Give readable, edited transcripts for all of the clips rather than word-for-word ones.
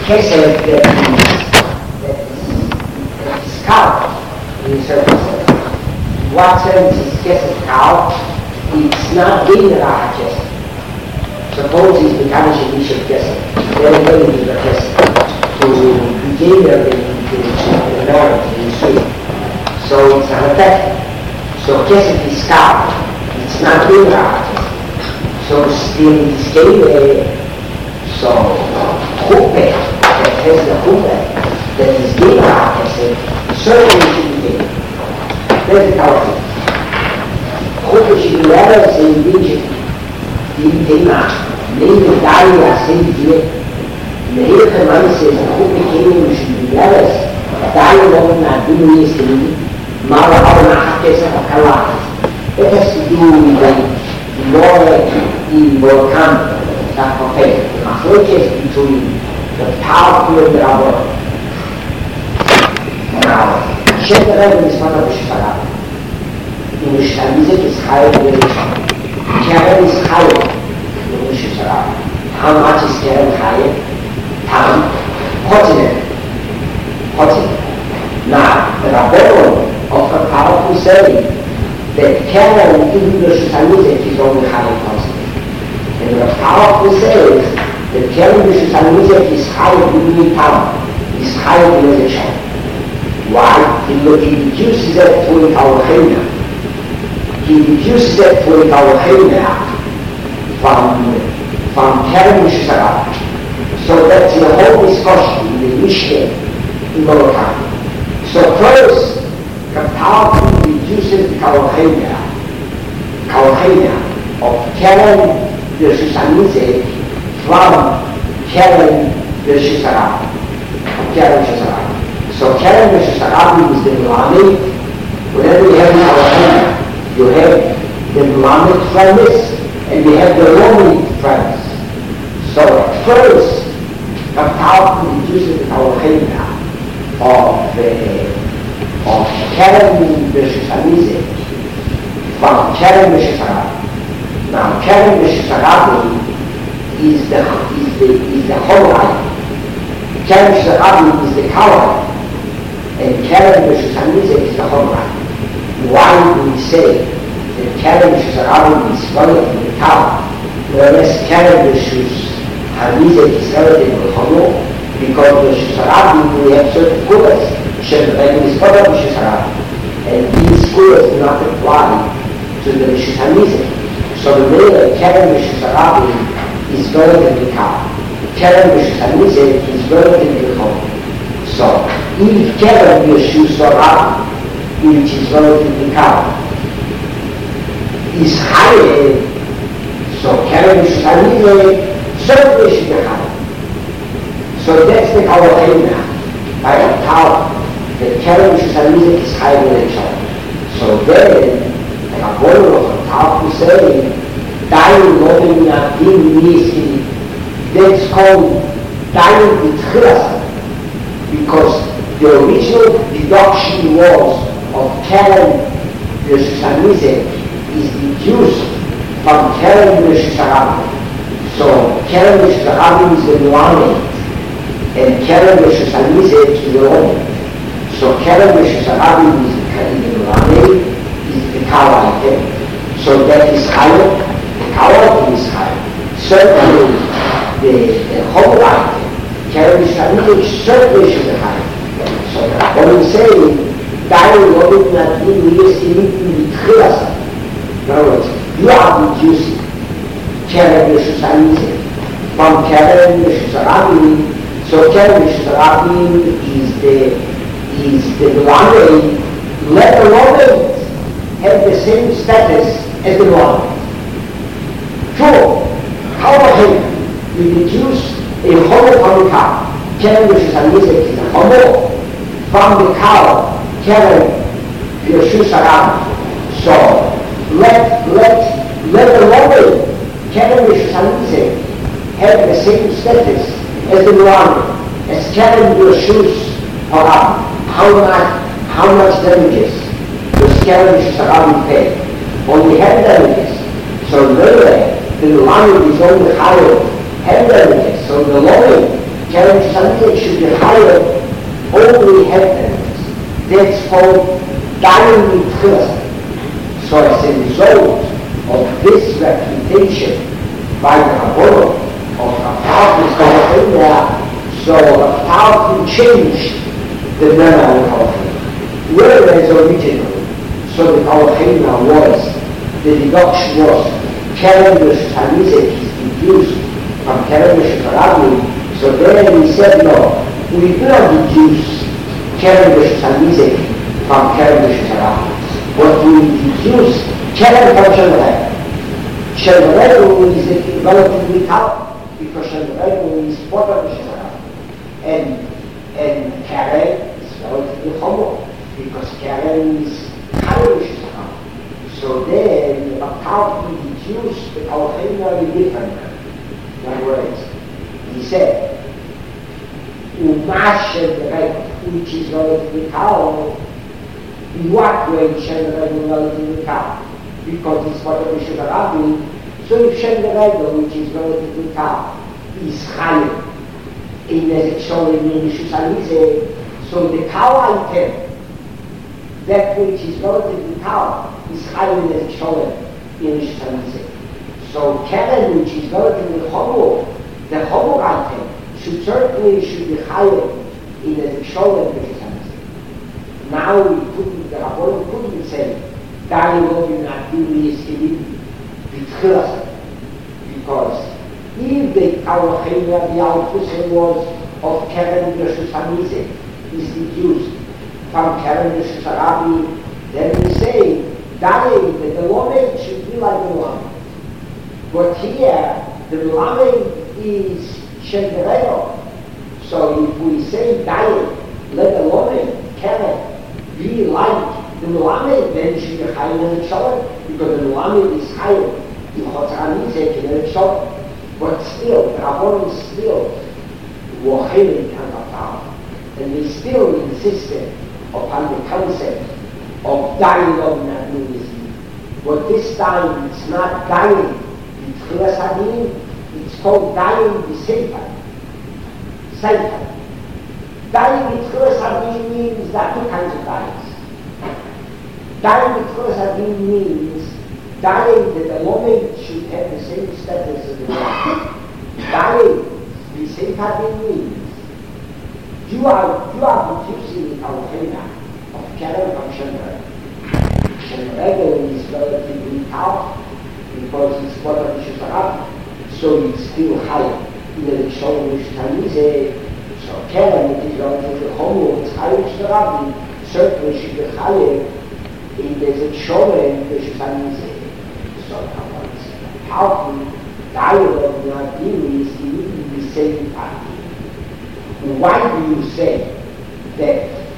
kesef that is cow in a certain sense. What sense is kesef cow? It's not getting a kesef. Suppose it's becoming a dish of kesef. They're going to the kesef to begin their knowledge in sweet. So it's an attack. So kesef is cow. It's not getting a kesef. So still it's getting so chuppah that has the chuppah that is given out kesef certainly should be given. That's the power. Chuppah should be rather say die Thema neben Dalia sind wir der Hilfe Mann says chuppah kennen should be rather Dalia noch nach Bibel ist mal auch nach kesef kalah. It has to do with the knowledge in volcano. A focus between the powerful and the power. Now, Shem Rebbe is one of the Shfarad. In the Shtamizek is higher than the Shfarad. Keren is higher than the Shfarad. How much is Keren higher? Tam, Potinent. Now, the Rabbeinu of a powerful saying that Keren in the Shtamizek is only higher positive. And the powerful says that Keren B'Shushanizek is higher than the town, is higher than the child. Why? He reduces it to a Kawachina. He reduces it to a Kawachina from Keren B'Shushanizek. So that's the whole discussion in the Mishnah in Golokhan. So first, the powerful reduces the Kawachina of Keren B'Shushanizek from Keren B'Shushanizek. So Keren B'Shushanizek is the Melamed. Whenever you have Kawachina, you have the Melamed premise and you have the Roman premise. So first, the powerful reduces the Kawachina of Keren B'Shushanizek from Keren B'Shushanizek. Now, Keren B'Shushanizek is the whole life. Keren B'Shushanizek is the color, and Keren B'Shushanizek is the whole life. Why do we say that Keren B'Shushanizek is relative to the color, whereas Keren B'Shushanizek is relative to the whole? Because B'Shushanizek we have certain quotas. Shem is part of B'Shushanizek, and these quotas do not apply to the B'Shushanizek. So the way that Keren B'Shushanizek is relatively calm. Keren B'Shushanizek is relatively calm. So if Keren B'Shushanizek, which is relatively calm, is higher, so Keren B'Shushanizek certainly should be higher. So that's the Kawachina by the power that Keren B'Shushanizek is higher than each other. So then, like a boiler of a powerful saying, dying loving not being risky, that's called dying with chilasa, because the original deduction was of Keren B'Shushanizek is deduced from Keren B'Shushanizek. So Keren B'Shushanizek is the Melamed, and Keren B'Shushanizek is the Roman. So Keren B'Shushanizek is the Melamed, is the Kawachina. So that is higher, the Kawachina is higher. Certainly, the whole life, Keren B'Shushanizek certainly should be higher. So when we say, dying loving not being risky with chilasa, in other words, you are reducing Keren B'Shushanizek from Keren B'Shushanizek. So Keren B'Shushanizek is the Melamed, let alone have the same status as the Melamed. True, however, we reduce a homo from the cow. Keren B'Shushanizek is a homo from the cow, Keren B'Shushanizek. So let alone Keren B'Shushanizek have the same status as the Melamed, as Keren B'Shushanizek. How much damages does Keren B'Shushanizek pay? Only head damages. So really, the Melamed is only higher head damages. So the Melamed Karen Shusanize should be higher only heavens. That's called dying with trust. So as a result of this reputation by the Rabbanah of Rav Talmud, so Rav Talmud changed the manner of Kalachina. Whereas originally, so the Kalachina was, the deduction was, Karen Shusanize is deduced from Karen Shusarabi. So then we said, no, we do not deduce Karen Shusanize from Karen Shusarabi. What we deduce, Karen from Shenrego. Shenrego is relatively tough, because Shenrego is part of the Shusarabi. And Karen is relatively humble, because Karen is higher than Shusarabi. So then, how we deduce the Kalachina in different words. He said, Umash Shenrego, which is relatively tough, in what way Shenrego is relatively tough? Because it's part of the Shusarabi. So if Shenrego, which is relatively tough, is higher in the showing in the Shusanize, so the cow item, that which is relatively tough, is higher in the showing in the Shusanize. So Karen, which is relatively humble, the humble item should be higher in the showing in the Shusanize. Now we couldn't, the Rabbanah couldn't say, Dali Lovin Adili is Kelim B'tchilas, because if the Kalachina, the Alfusen was of Karen Shusanize, is deduced from Karen Shusarabi, then we say, Dali, the Lamed should be like the Lamed. But here, the Lamed is Shenrego. So if we say Dali, let the Lamed, Karen, be like the Melamed, then it should be higher than the Shalom, because the Melamed is higher. The Chotzanize than the Shalom. But still, the Rabbanah is still Wochelim and Atal. And they still insisted upon the concept of dying of Nadunism. But this time, it's not dying with Chilas Hadin, it's called dying with Seifa. Seifa. Dying with Chilas Hadin means there are two kinds of dyings. Dying with Chilas Hadin means dying that the Lamed should have the same status as the Lamed. Dying with Seifa Hadin means you are reducing the Kalachina of Karen from Shenrego. Shenrego is relatively tough because it's part of the Shusarabi, so it's still higher. In the Shulchan Shusanize, so Karen, it is relatively humble, it's higher than Shusarabi, certainly should be higher in the Shulchan Shusanize. So how can dialogue not deal is even the same party? Why do you say that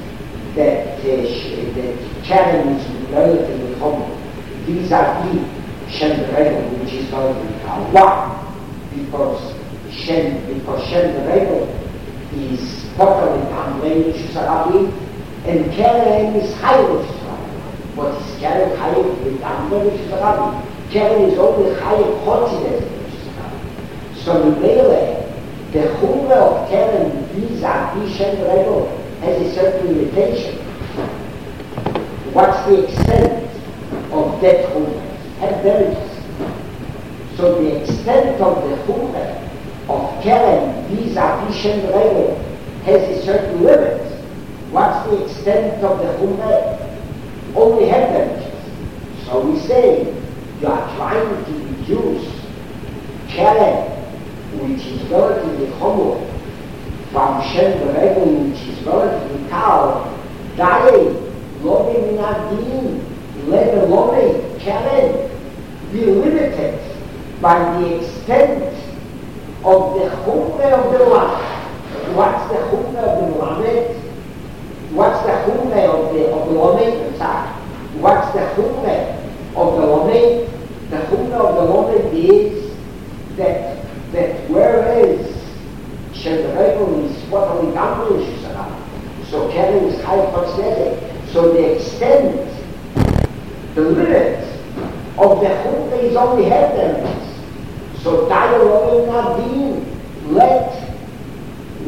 Karen is relatively humble vis-a-vis Shenrego, which is relatively calm? Why? Because Shenrego is totally unlimited Shusarabi, and Karen is higher than Shusarabi. But is Karen higher with unlimited Shusarabi? Karen is only higher continent than Shusarabi. So the Chumrah of Karen vis-a-vis Shenrego has a certain limitation. What's the extent of that Chumrah? Have damages. So the extent of the Chumrah of Karen vis-a-vis Shenrego has a certain limit. What's the extent of the Chumrah? Only have damages. So we say, you are trying to reduce Karen, which is relatively humble, from Shenrego, which is relatively tall, Dali, Lomi Minadin, let the Lomi, Karen, be limited by the extent of the Chumrah of the Lamed. What's the Chumrah of the Lamed? What's the Chumrah of the Lamed? What's the Chumrah of the Lamed? The Chumrah of the Lamed is that whereas Shenrego is totally down in Shusarabi, so Karen is high considered. So the extent, the limit of the Chumrah is only half damages. So dialogue not being let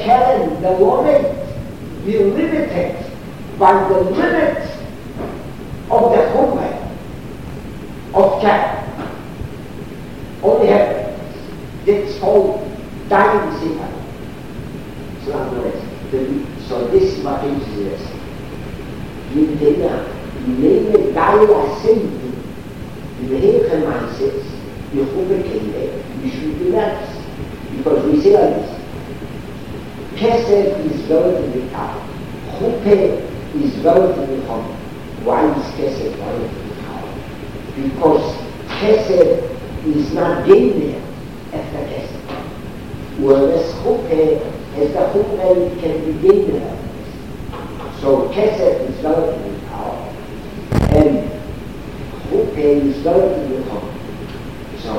Karen, the Lomet, be limited by the limit of the Chumrah of Karen. Only heaven. That's called dying Sifar. So in other words, so this is what it is. You name it Daya Satan. In the Hilchah Maises, you should be nice. Because we say like this. Kesef is relatively tough. Chuppah is relatively common. Why is Kesef relatively tough? Because Kesef is not gained after Kesef. Whereas Chuppah, as the Chuppah can be gained after Kesef. So Kesef is relatively tough. And Chuppah is relatively common. So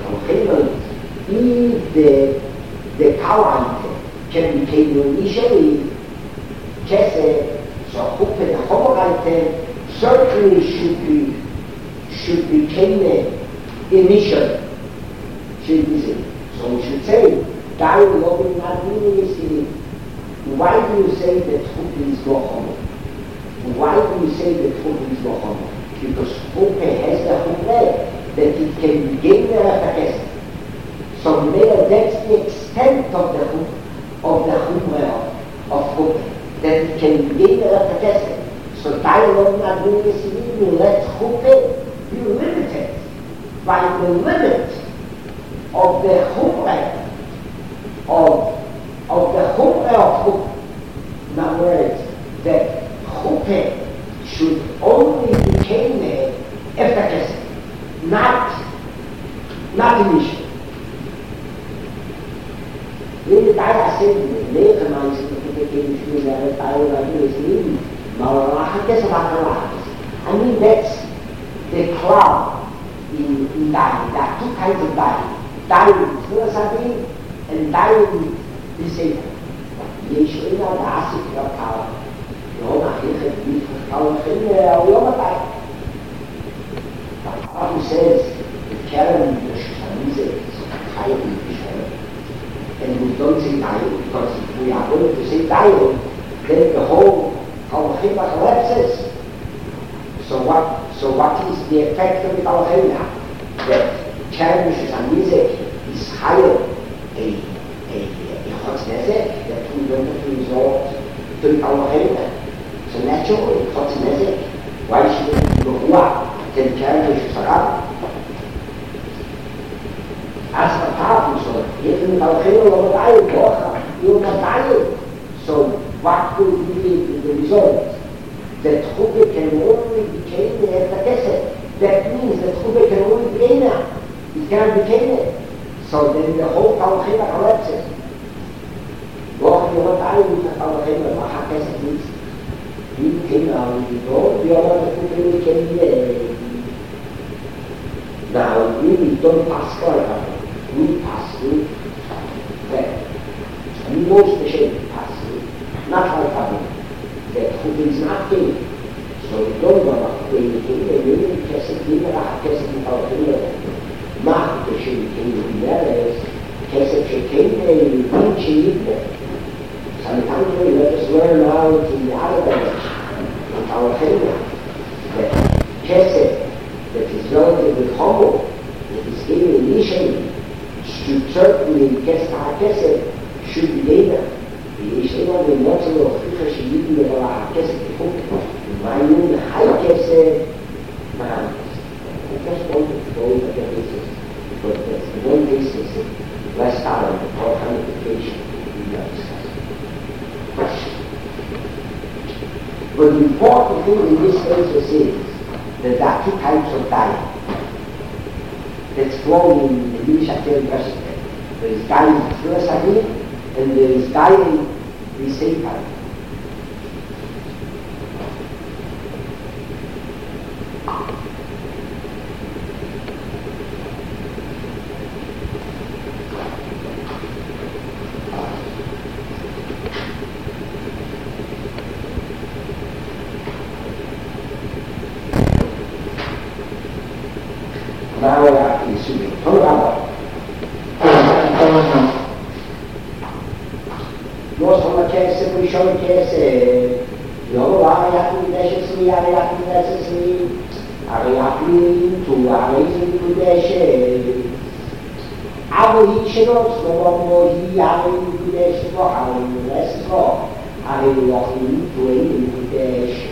if the cow item can be taken initially, Kesef, so Chuppah, the whole item, certainly should be taken initially. So we should say, why do you say that Chuppah is no homo? Why do you say that Chuppah is no homo? Because Chuppah has the Chuppah that it can be gained after Kesef. So there, that's the extent of the Chuppah of Chuppah, that it can be gained after Kesef. So let Chuppah be limited by the limit of the Chuppah of the Chuppah of Chuppah. In other words, that Chuppah should only be gained after Kesef, not initially. Wenn die Daya sind, Lehre meinst du, die gegen Schüler, Daya oder Daya lieben, Malachakes oder Malachakes. I mean, that's the cloud in Daya. There are two kinds of Daya. Daya in Philosophy and Daya in Satan. Yeshua da Asik of Kala. Yom HaChichet, Kala Chimel, Yom HaDaya. He says, the Karen, the Shanize, is highly Karen. And we don't say Dayan, because if we are going to say Dayan, then the whole Kalachima collapses. So what is the effect of the Kalachima? That Karen Shanize is higher a Chotznezek, that we don't have to resort to the Kalachima. So naturally, Chotznezek, why should it go up? Then Karen Shanize. As a part, so even so what will be the result? That Chuppah can only be gained after Kesef. That means that Chuppah can only be gained. It cannot be gained. So then the whole Kalachima collapses. Now we don't pass further. We pass through that. And most especially pass through. Not like Kabbalah. That Chuppah is not gained. So we don't know what we gain. We really Kesef gained. Kesef in Kalachima. Not the should gain in there is Kesef should gain in sometimes we let us learn out in the other direction. In Kalachima. That Kesef that is relatively humble, that is given initially, should certainly Kesef should be gained. The Yeshua, the Motzah of Chicha, should be given a Kesef to Chuppah. In my room, the high Kesef, man, I just want to go with the basis, because that's the one basis, less time, more qualification, we are discussing. But the important thing in this case is that there are two types of Daya that's flowing in the Yiddish University. There is Daya in Philosophy and there is Daya in Sefer. Now we are in Subi. Hold on. No, ראשון כסף, לא הרי הקודש אצלי, הרי הקודש אצלי, הרי הפליטו, הרי זה מקודשת. אבל היא שלו, שלמה היא הרי מקודשת לו, הרי מולסת לו, הרי לא פליטו, היא מקודשת.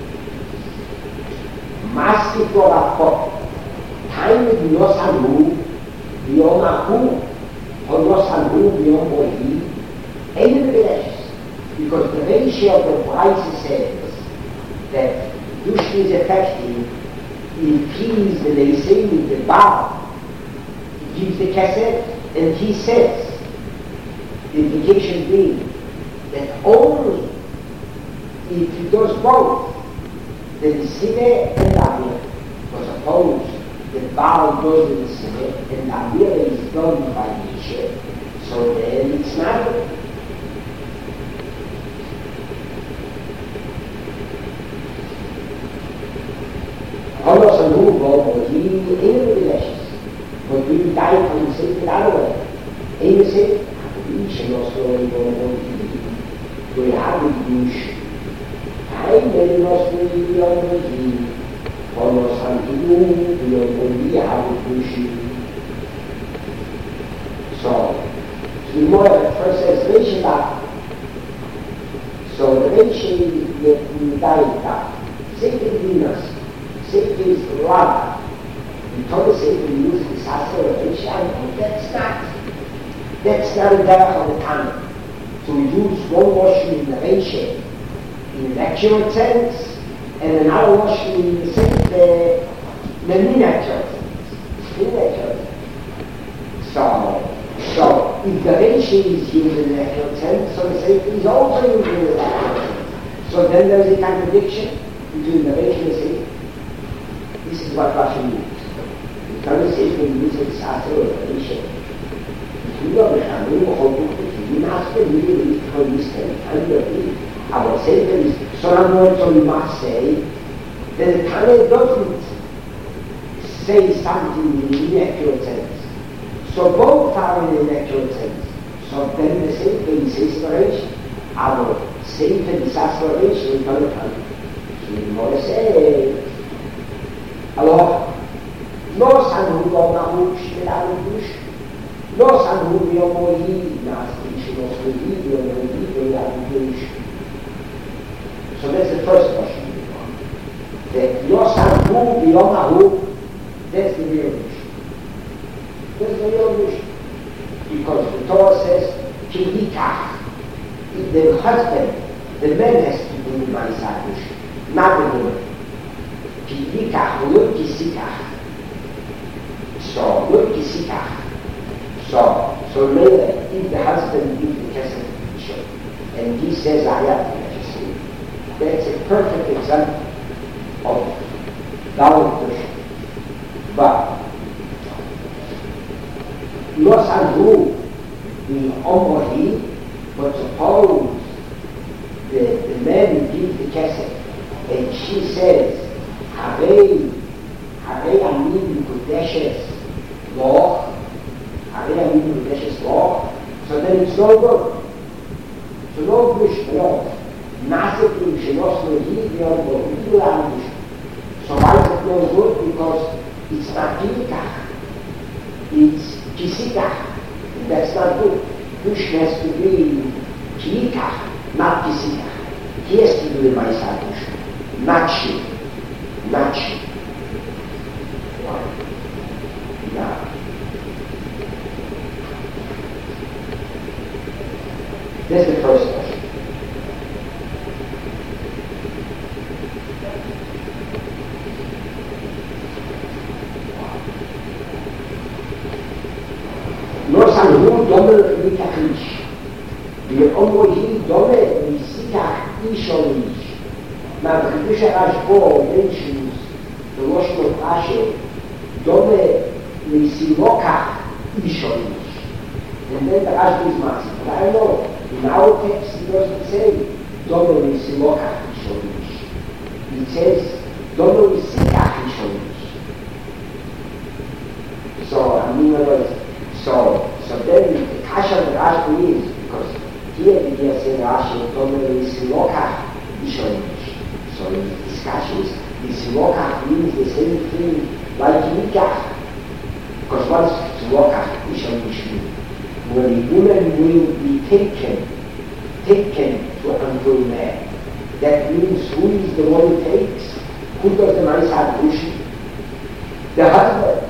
מספיק לו רפות, תיים לא סנו ביום ההוא, או לא סנו ביום בוהי, אין מקודשת. Because the ratio of the prices says that Dushki is effective in peas and they say with the bar, he gives the cassette and he says, the implication being that only if he does both, then the Sine and the Amir, because suppose the bar goes with the Sine and the Amir is done by Nisha, so then it's not Allah sanu go he in relations, but we die from the same other way. In the same, we should also go we have a bush. I may not be on the hill, Allah sanu we have a bush. So, the more first says Rishida. So the Rishida we die Sacred Venus. Safety is love. We told the safety we use the Sastra of Aisha, that's not a derech of the Tanna. So we use one washing in the Aisha in the actual sense, and another washing in the sense, the miniature sense. So if the Aisha is used in the actual sense, so the safety is also used in the actual sense. So then there is a contradiction between the Aisha and the safety. This is what Rashi means. The Torah says when you use the Sastra or the Rishon, if you don't have any hope, if you must really for this thing, and you agree, I will say there is some words so you must say, that the Torah doesn't say something in the inaccurate sense. So both are in the inaccurate sense. So then the same thing says the Rishon. I will say the Sastra or Rishon in the Torah. So you want to say, alors, no sanhu nahu shiralu dush, no sanhu biyomohi nasti shinosui biyomohi biyalu dush. So that's the first question. That no sanhu biyomahu, that's the real dush. That's the real dush. Because the Torah says, kivitach, the husband, the man has to do my dush, not the woman. Kivitach, not kisikach. So, not kisikach. So later, if the husband gives the kesef and he says, I have to, that's a perfect example of double push. But, no sanhu, the omohi, but suppose the man gives the kesef and she says, הרי אני מקודשת לו, so then it's no good. So no good shmiyot. Nasikim shenosno yidiyot lo yidulam. So why is it no good? Because it's not kivikach. It's kisikach. And that's not good. Dush has to be kivikach, not kisikach. He has to do the Maisa Dush, not she. Not she. Now, this is the first question. No sanhu dome mikach. The omohi dome misikach isholish. Now, the Kedusha Rashbo mentions the Lashon of Asher, dome misilokach isholish. And then the Rashbo is massive. But I know, in our text it doesn't say dome misilokach isholish. It says dome misikach isholish. So, I mean, so then the Kasha of the Rashbo is, because Here we can say Rashi totally is lokach ishonish. So in discussions, this lokach means the same thing like nikach. Because once lokach ishonish means when the woman will be taken to until man. That means who is the one who takes? Who does the Maisad Bushi? The husband.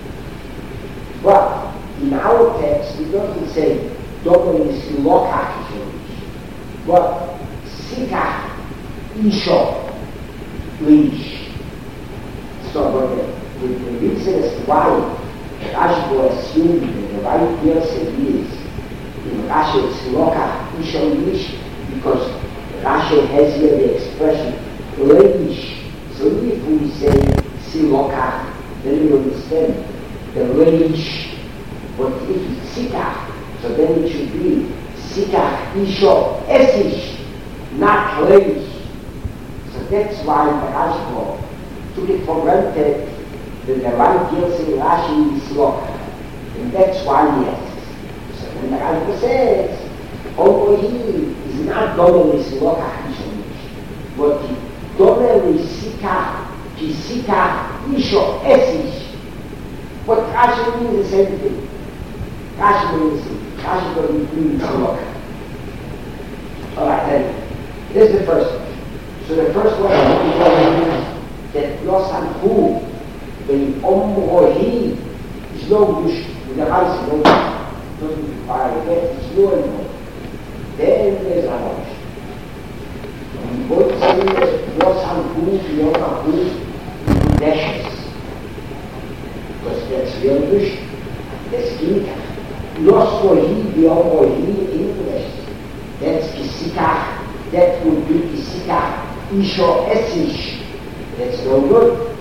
But in our text it doesn't say Dogon is lokach ishonish, but sikach isho leish. So the reason as to why Rashi assumed that the right person is in Rashi it's lokach isho leish, because Rashi has here the expression leish. So if we say silokach, then we understand the leish. But if it's sikach, so then it should be sikach isho esish, not leish. So that's why the Rashi took it for granted that the right person in Rashi is lokach. And that's why he asks. So when the Rashi says, over here is not dominant lokach ishonish, but the dominant sikach, ki sikach isho esish. But Rashi means the same thing. Rashi means Rashi doesn't mean lokach. Alright, then this is the first one. So the first one is that Yosan Hu, the Omrohi, is no wish, the house no wish, doesn't require that, it's no anymore. Then there's a motion. And both say Yosan Hu, Yosan Hu, dashes. Because that's real wish. That's Gita. Yosohi, Yomohi, English. That's Kisikach. That would be Kisikach. Isho Esish. That's no good.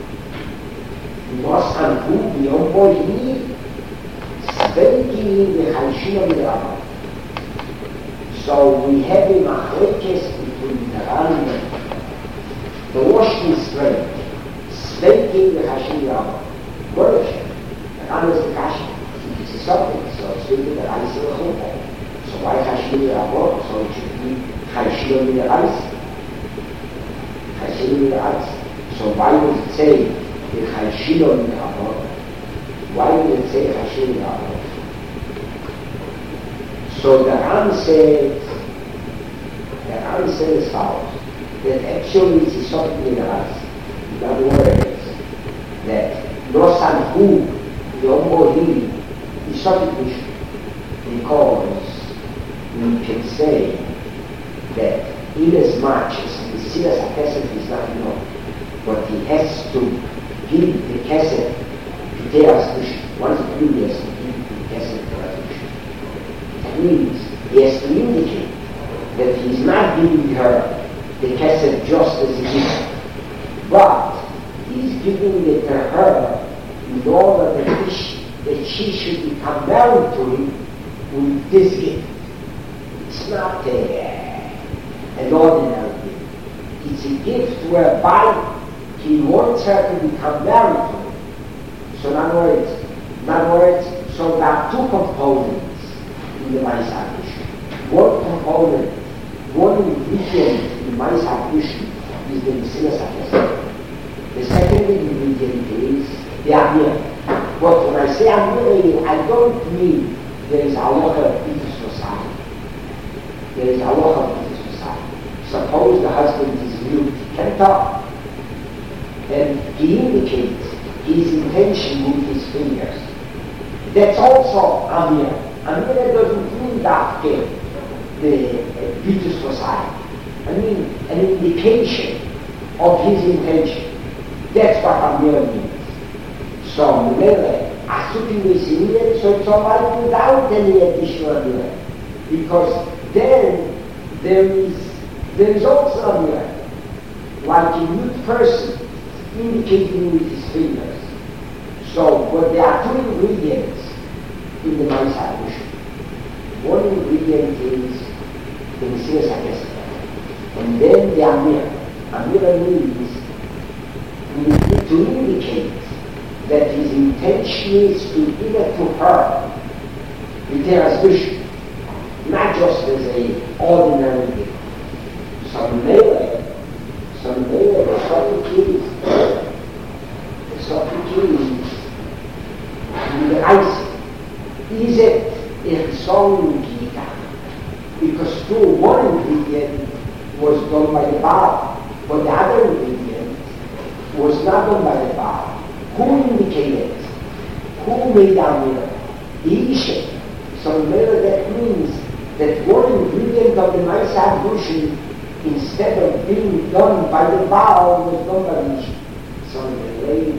Yosan Hu, Yomohi, Svenki, the Haishina Mirama. So we have a machlekes between the Ran, the washing straight, spanking the Hashim Yama. What is it? The Ran is the Kashi. It's a subject, so it's really the Ran is the Chumpa. So why Hashim Yama? So it should be Hashim Yama. Hashim Yama. So why would it say the Hashim Yama? Why would it say Hashim Yama? So the Ran says as follows, that actually it is something in us. In other words, that Yosan Hu, the Ombohi, is something because we can say that in as much as the Silas HaKesef is not known, but he has to give the Kesef to Teras once previous to give the Kesef to Teras. That means he has to indicate that he's not giving her the kesef just as it is, but he's giving it to her in order that she should become married to him with this gift. It's not an ordinary gift. It's a gift whereby he wants her to become married to him. So in other words, so there are two components in the Maisad Bushi. One component, one ingredient in Maisad Bushi is the Mesilas HaKesef. The second ingredient is the Amir. But when I say Amir, I don't mean there is halacha of B'tus Society. There is halacha of B'tus Society. Suppose the husband is mute, he can talk, and he indicates his intention with his fingers. That's also Amir. Amir doesn't mean that the B'tus Society. I mean an indication of his intention. That's what Amir means. So Mele, Asuki Mesimir, so it's alright without any additional Amir. Because then there is also Amir, like a mute person indicating with his fingers. So, but there are two ingredients in the Maisad Bushi. One ingredient is the Mesilas HaKesef. And then the Amir. Amir means we need to indicate that his intention is to give it to her, the Teras Bushi. not just as a ordinary thing. Some Mele, the Socrates, the ice, is it a song because one ingredient was done by the Baal, but the other ingredient was not done by the Baal. Who indicated? Who made our miracle? The Isha. So that means that one ingredient of the Maisa Bhushan, instead of being done by the Baal, was done by the Isha. So the late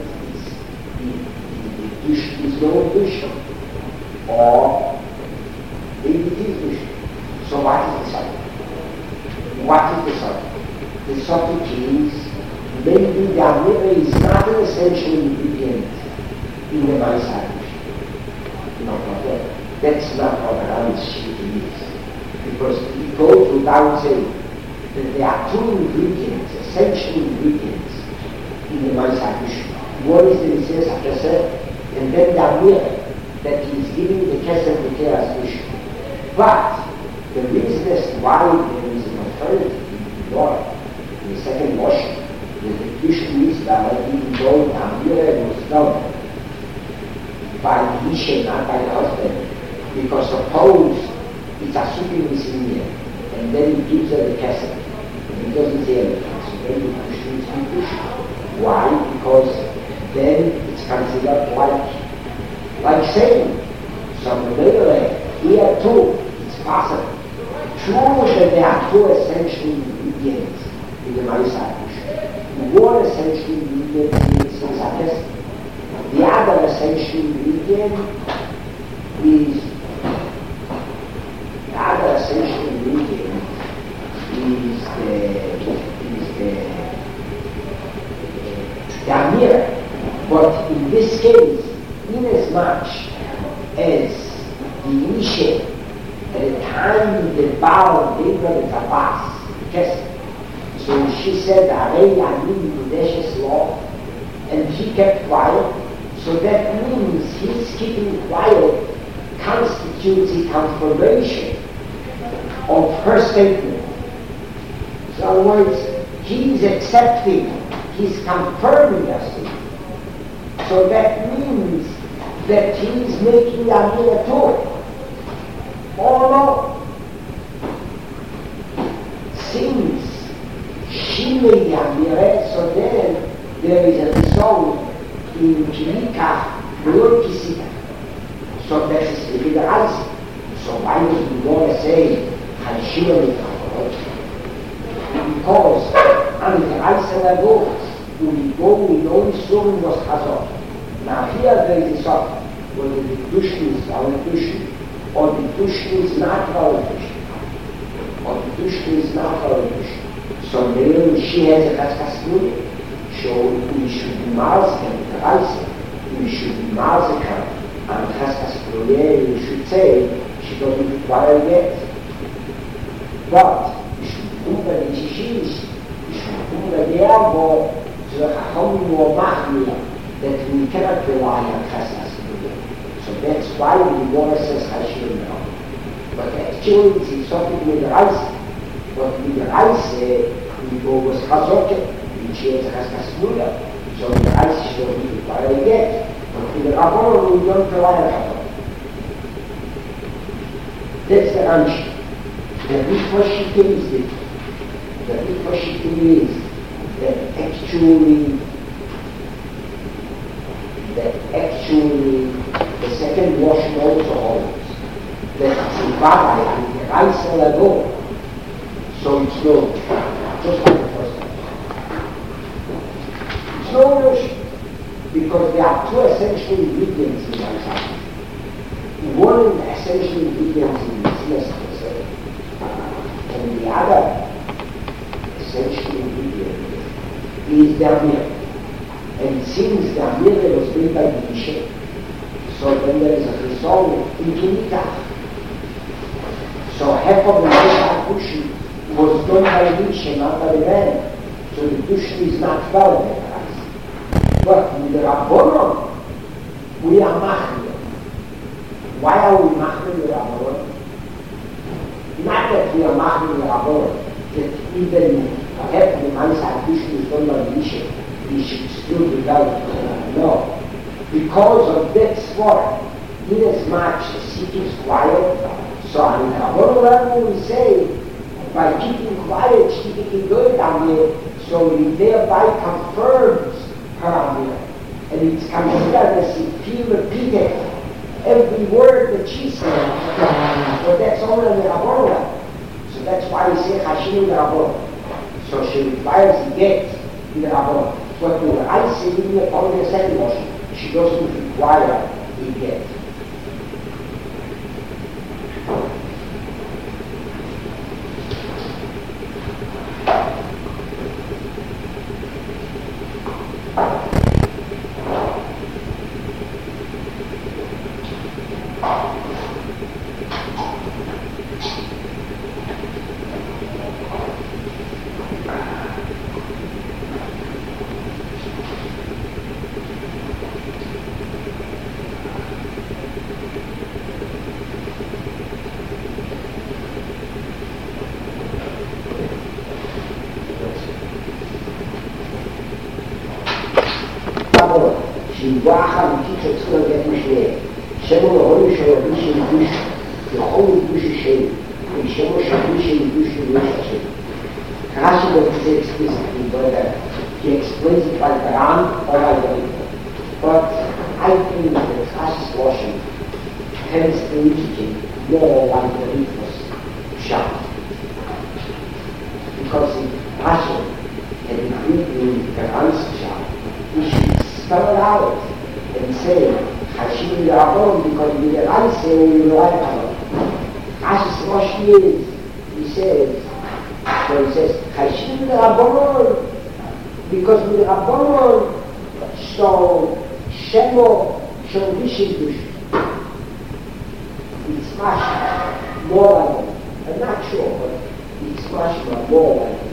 is no Dushan, or maybe it is Dushan. So what is the subject? What is the subject? The subject is maybe the Amira is not an essential ingredient in the Maisa Bhushan. Not that. That's not what Ram's shooting is. Because it goes without saying that there are two ingredients, essential ingredients in the Maisa Bhushan. One is the Nisiyas HaKesef, and then the Amir that he is giving the Kesef to Keras Bhushan. But the reason as to why there is an alternative in the Lord, in the second washing, that the Bhushan is valid even though the Amir was done by the Isha, not by the husband. Because suppose it's a super and then he gives her the Kesef, and he doesn't say anything, so then the Bhushan is Bhushan. Why? Because then it's considered like saying, some later here too, it's possible. True that there are two essential ingredients in the Maisa Bhushan. One essential ingredient is Kesef. The other essential ingredient is the Amir. But in this case, inasmuch as the Isha, at the time the Baal gave her the Tabas, so she said, Arei Amin Budeshes law, and he kept quiet, so that means his keeping quiet constitutes a confirmation of her statement. So in other words, he's accepting, he's confirming her statement. So that means that he's making the Amira too. Or no? Since she made the Amira, so then there is a result in Kilika, Lord Kisika. So that's the bigger answer. So why would we want to say Hashira because under the Aisha goes, we go with no Surim was Hazor. Now here there is a sort whether the Dushan is our Dushan, or the Dushan is not our Dushan, or the Dushan is not our Dushan. So then she has a Kaskasmuri. So we should be Marzika with the Aisha. We should be Marzika, and Kaskasmuri, we should say, she doesn't require yet. But we should do the Nishish, we should do the Yerbo, to the Chachom or Machmir, that we cannot rely on Chasnas. So that's why we want to say Hashir now. But actually it's something with the Reise. But with the Reise, we go with Chazoke, which is Chasnas Muda. So the Reise should be required yet. But with the Rabban, we don't rely on Chazoke. That's the answer. The big question is this. The big question is that actually the second washing also holds that Tzivada and the Reise Lago. So it's no, just like the first one. It's no notion because there are two essential ingredients in Reise. One essential ingredient in the Siyas, and the other essential ingredient is the Amir. And since the Amir was made by the Isha, so then there is a result in Kinikach. So half of the Maisa Bhushan was done by the Isha, not by the man. So the Bhushan is not valid in us. But with the Rabbanon, we are Machmir. Why are we Machmir with Rabbanon? that we are machen in Rabon, that even after the man's ambition is done on mission, we should still develop. No. Because of that sport, inasmuch the city is quiet, so on Rabon level we say, by keeping quiet, keeping good down there, so it thereby confirms her idea. And it's considered as if she repeated every word that she said, but that's only in the Rabon level. So that's why we say Hashim in the Rabon. So she requires the get in the Rabon. But when I say in the only second motion, she doesn't require the get. שיבח אמיתית שצריך לגעת משניהם. שמו להורים של רבי שידוש, לכל ידוש השם, ושמו שרבי שידוש ידוש השם. Rashi doesn't say explicitly, but he explains it by the Ram or by the Rita. But I think that Rashi's washing tends to indicate more like the Rita's shot. Because if Rashi had agreed with the Ram's shot, he should spell it out and say, Hashim Rabon, because we realize saying we rely on it. Rashi's washing is, he says, so he says, Hashim Rabon, because we Rabon, so Shemo, Shemo Vishidush. It's much more like it. I'm not sure, but it's much more like it.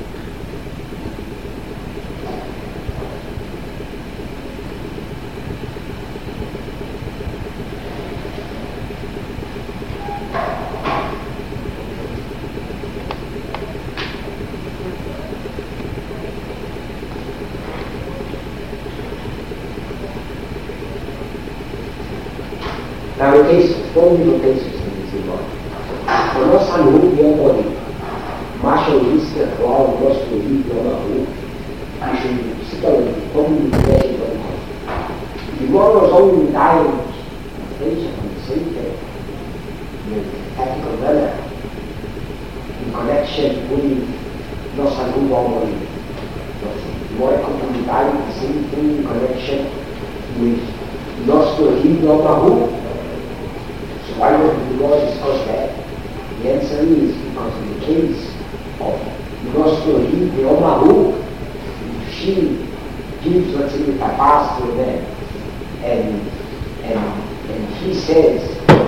Now the case, four little cases in this regard. For us and who we are body, Marshall Lister, Wow, was to leave the other who, I should sit on the only relation of the house. The war was only dying on the same day, in a tactical manner, in connection with Nos and who are body. But the war could be dying the same thing in connection with Nos to leave the other who. Why would the law discuss that? The answer is because in the case of Nostori, the Omahu, if she gives, let's say, a pass to them, and he says,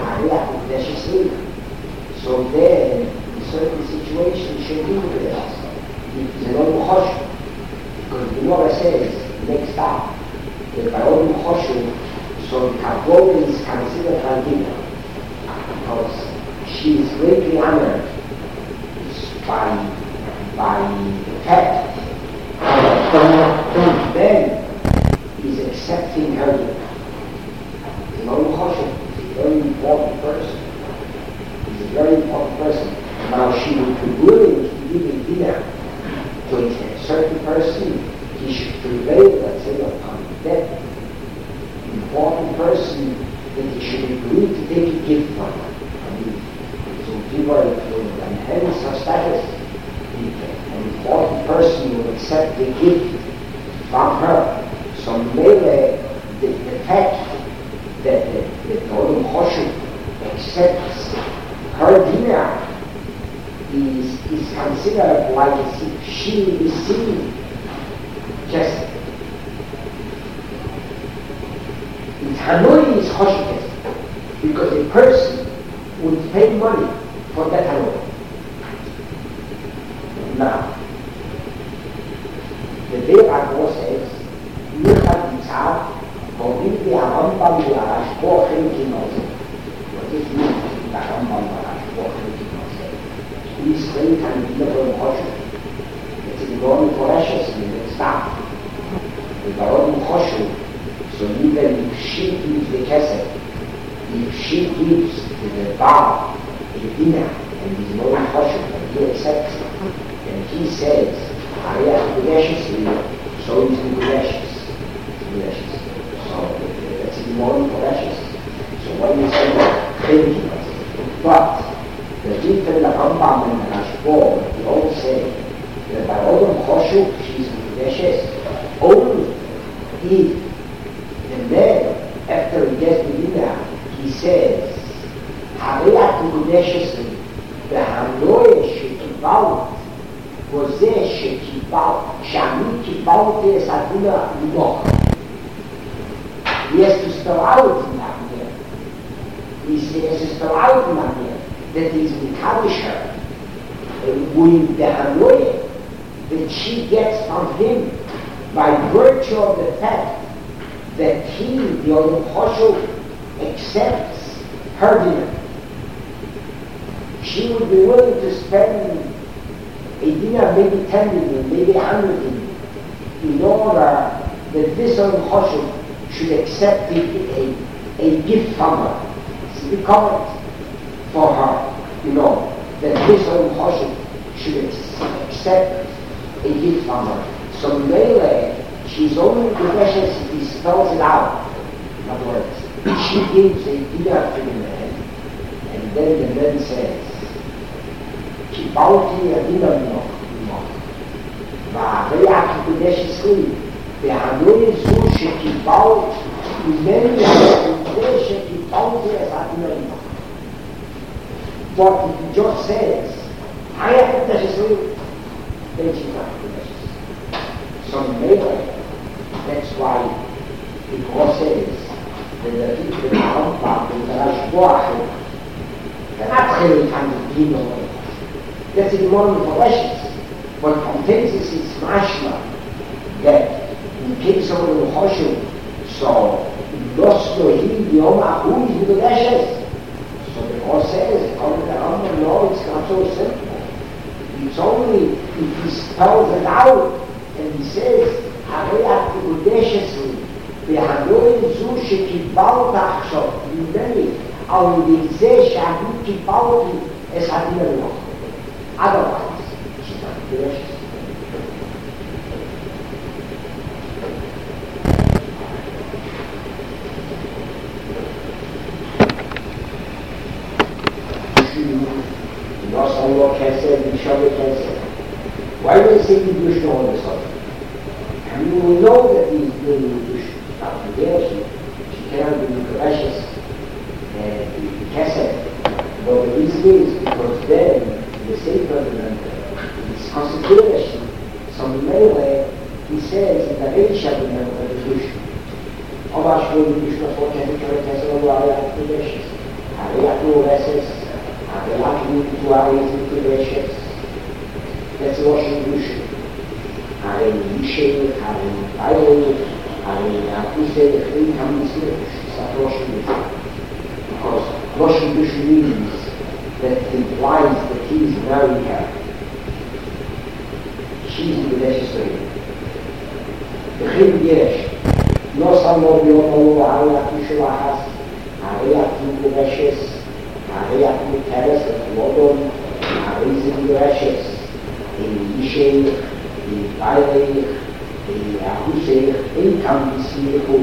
so then, in certain situations, she will do with us. It's an old Choshu, because the Gemara says, next up, that by old Choshu, so the Kabbalah is considered Ragina. Because she is greatly honored by the fact that then is accepting her gift. Imam Choshev is a very important person. He's a very important person. Now she would be willing to give a dinner to a certain person. He should prevail, let's say, upon that important person that he should agree to take a gift from her. So people will enhance her status. An important person will accept the gift from her. So maybe the fact that the Olam Choshu accepts her dinner is considered like as if she received just it's Hanoi is Choshu because a person would pay money for that Hanoi. Now, the Be'er says, Yichad Yitzhak, Hovim Be'arambam Be'arash, Bo Chelkim Ose. What is mean, the Rambam Be'arash, Bo Chelkim Ose? He's great and he's never Choshev. It's in the morning for Ashes, and it's not. The Baron Choshev, so even if she gives the Kesef, if she gives to the Baal, the dinner, and he's more Choshev, and he accepts it, and he says, I have Gudeshes, so he's Gudeshes. So that's in the morning for Ashes. So what you say, thank you. But the Gita and the Rambam and the Rashbom, they all say that by Odom Choshev, she's Gudeshes, only if the man, after he gets the dinner, he says, Hariat Gudeshes, the Hanoe Shekibaut, וזה שאני קיבלתי את הדין המוח. יש to spell out in that here. He says to spell out in that here that he's encouraged her with the Hanoi that she gets from him by virtue of the fact that he, the Odom Choshev, accepts her dinner. She would be willing to spend a dinner, maybe 10 million, maybe 100 million, in order that this Odom Choshev should accept a gift from her. It's become for her, that this Odom Choshev should accept a gift from her. So Mele, she's only Gudeshes if he spells it out. In other words, she gives a dinner to the man, and then the man says, קיבלתי הדין המוח, והרי הקודש לי, והנוי זו שקיבלת, ממני הקודש שקיבלתי את הדין המוח. But if he just says, I have הקודש לי, then she's not הקודש. So maybe, that's why it was says, that the people in the Rambam, in the Rashboach, they're not really kind of being away. That's in one of the Russians. But contains this is mashma that in case of the Choshev, so lost to him Yom Ahud with the Russians. So the Lord says, according to the Rambam, no, it's not so simple. It's only if he spells it out and he says, הרי את מקודשת לי, והנוי זו שקיבלת עכשיו ממני, על ידי זה שאני קיבלתי את הדין המוח. Otherwise, she's not Gudeshes. Nosso Kesef, Yishove Kesef. Why do they say Yiddush all of a sudden? I mean, we know that he's doing Yiddush. Not there, she cannot be Gudeshes and Kesef. But the reason is because then the Sefer and his consideration, some Mele, he says in the Reisha of the Yiddush, Oba Shvul Yiddush Nafo Kesef Kesef Olu Ariyat Gudeshes, Ariyat Ureses, Ariyat Ureses Gudeshes. That's Rosh Yiddush. Arei Yishe, Arei Bayo, Arei Akuse, the three comes here. It's Rosh Yiddush. Because Rosh Yiddush means that implies that he's marrying her. She's the Gudeshes to him. The Chim Yesh, no Samo B'Yomalu Ariyat Yishulachas, Ariyat Gudeshes, Ariyat Teres, the Lodon, Ariyat Gudeshes, in Yishe, in Bailey, in Ahuseh, in Kamisi,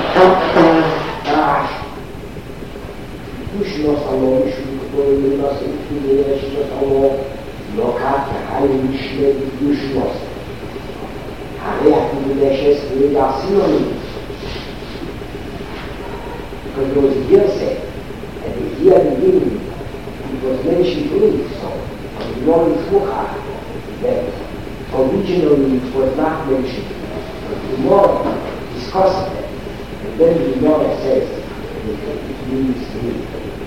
Gosh. Pushnos along, Shukunos, Infidesh, along, Lokat, Haimish, Pushnos. Ariat Gudeshes, we are synonyms. Because it was a hearsay, at the year beginning, it was mentioned to it, so, and the Lord is Mukha, that originally it was not mentioned. But the Lord discussed it, and then the Lord says that it means me.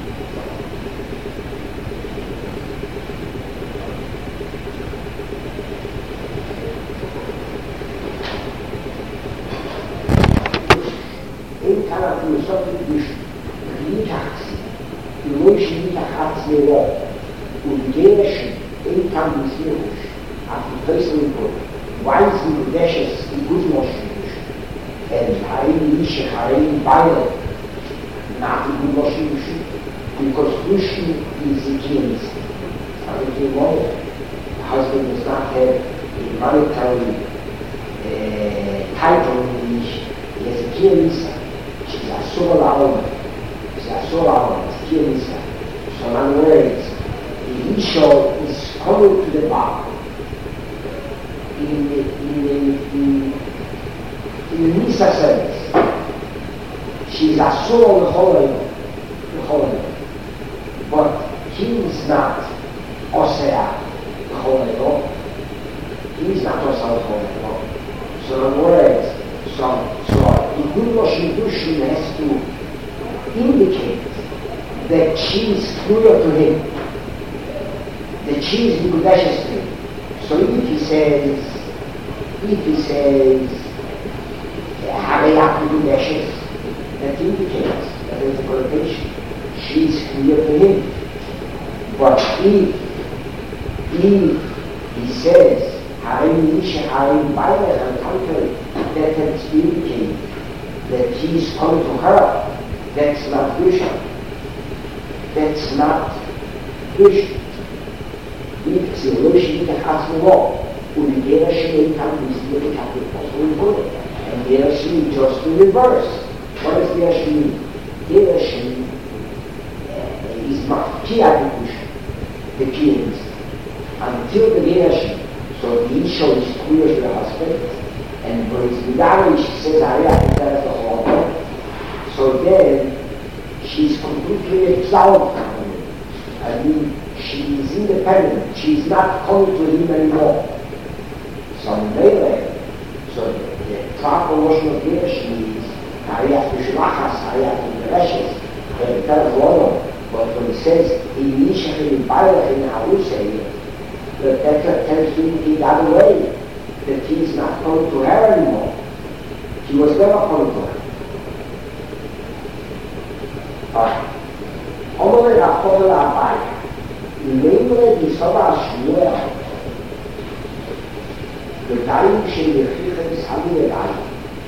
אין כאן הפילוסופית בליטחס, לא יש ליטחס מלא, ובגרשן, אין כאן מסמירוש, אף יפסו איתו, ווייס מקודשס איגוד מושירוש, האם איש שחראים בייר, nach dem Moschen because Krishna is the king. The husband does not have a monetary title in English. He has a Kirisa. She's a Solar. She's a Solar. It's Kirisa. So in other words, the Isha is coming to the bar. In the Nisa service. She's a soul of the holy. But he is not Osea, the holy law. He is not Osea, the holy law. So in words, the good Moshim Dushim has to indicate that she is clear to him, that she is Nikudeshes to him. So if he says, Havayat Nikudeshes, that indicates that there is a connotation. She is clear to him. But if he says, Harim Nisha, Harim Baila, on the contrary, that has to indicate that he is coming to her, that's not Dusha. That's not Dusha. If the Roshi has the law, and the Rashi can be the possible good, and the Rashi just the reverse. What does the Rashi mean? The Rashi is Mafkiya the pianist. Until the Rashi, so the Isha is clear to the husband, and when it's Midari, she says, the whole. So then, she's completely absolved from him. I mean, she is independent. She is not coming to him anymore. So later, so the proper notion of the Rashi is Ariat B'Shulachas, Ariat B'Reshes, the Telefon. But when it says, in Nisha, in Bailach, in Harusei, that tells you the other way, that he is not coming to her anymore. He was never coming to her. Omole Rachel Abai, Memre Disova Shmuel, the time she refers Hamid Abai,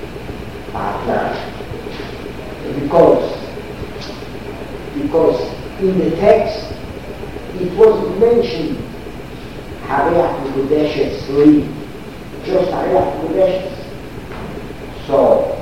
because in the text it was mentioned Hariach Mekudeshes 3, just Hariach Mekudeshes. So,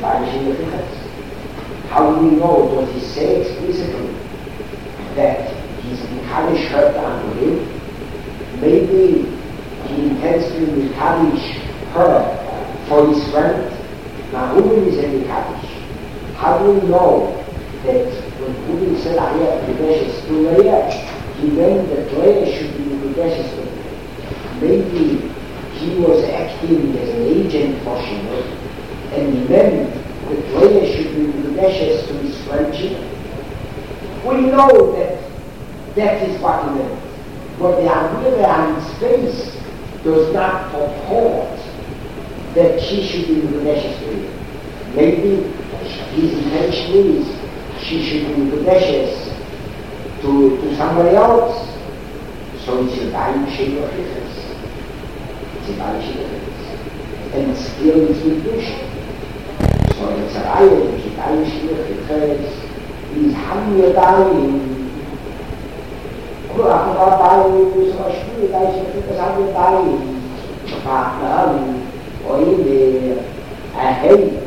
how do we know? Does he say explicitly that he's Mekadosh her unto him? Maybe he intends to Mekadosh her for his friend. Now, who is a Mekadosh? How do we know that when Reuben said Hariach Mekudeshes to Leah, he meant that Leah should be Mekudeshes to him? Maybe he was acting as an agent for Shimon, and he meant that Leah should be Mekudeshes to his friendship. We know that is what he meant. But the idea on his face does not purport that she should be Mekudeshes to him. Maybe his intention is she should be Mekudeshes to somebody else. So it's a dying shape of difference. It's a dying shape of difference. And still it's Mekudeshes. So it's a dying shape of difference. He's Hamir dying. Aku dying, so Shmuel dying, because Hamir dying. Or in a hate.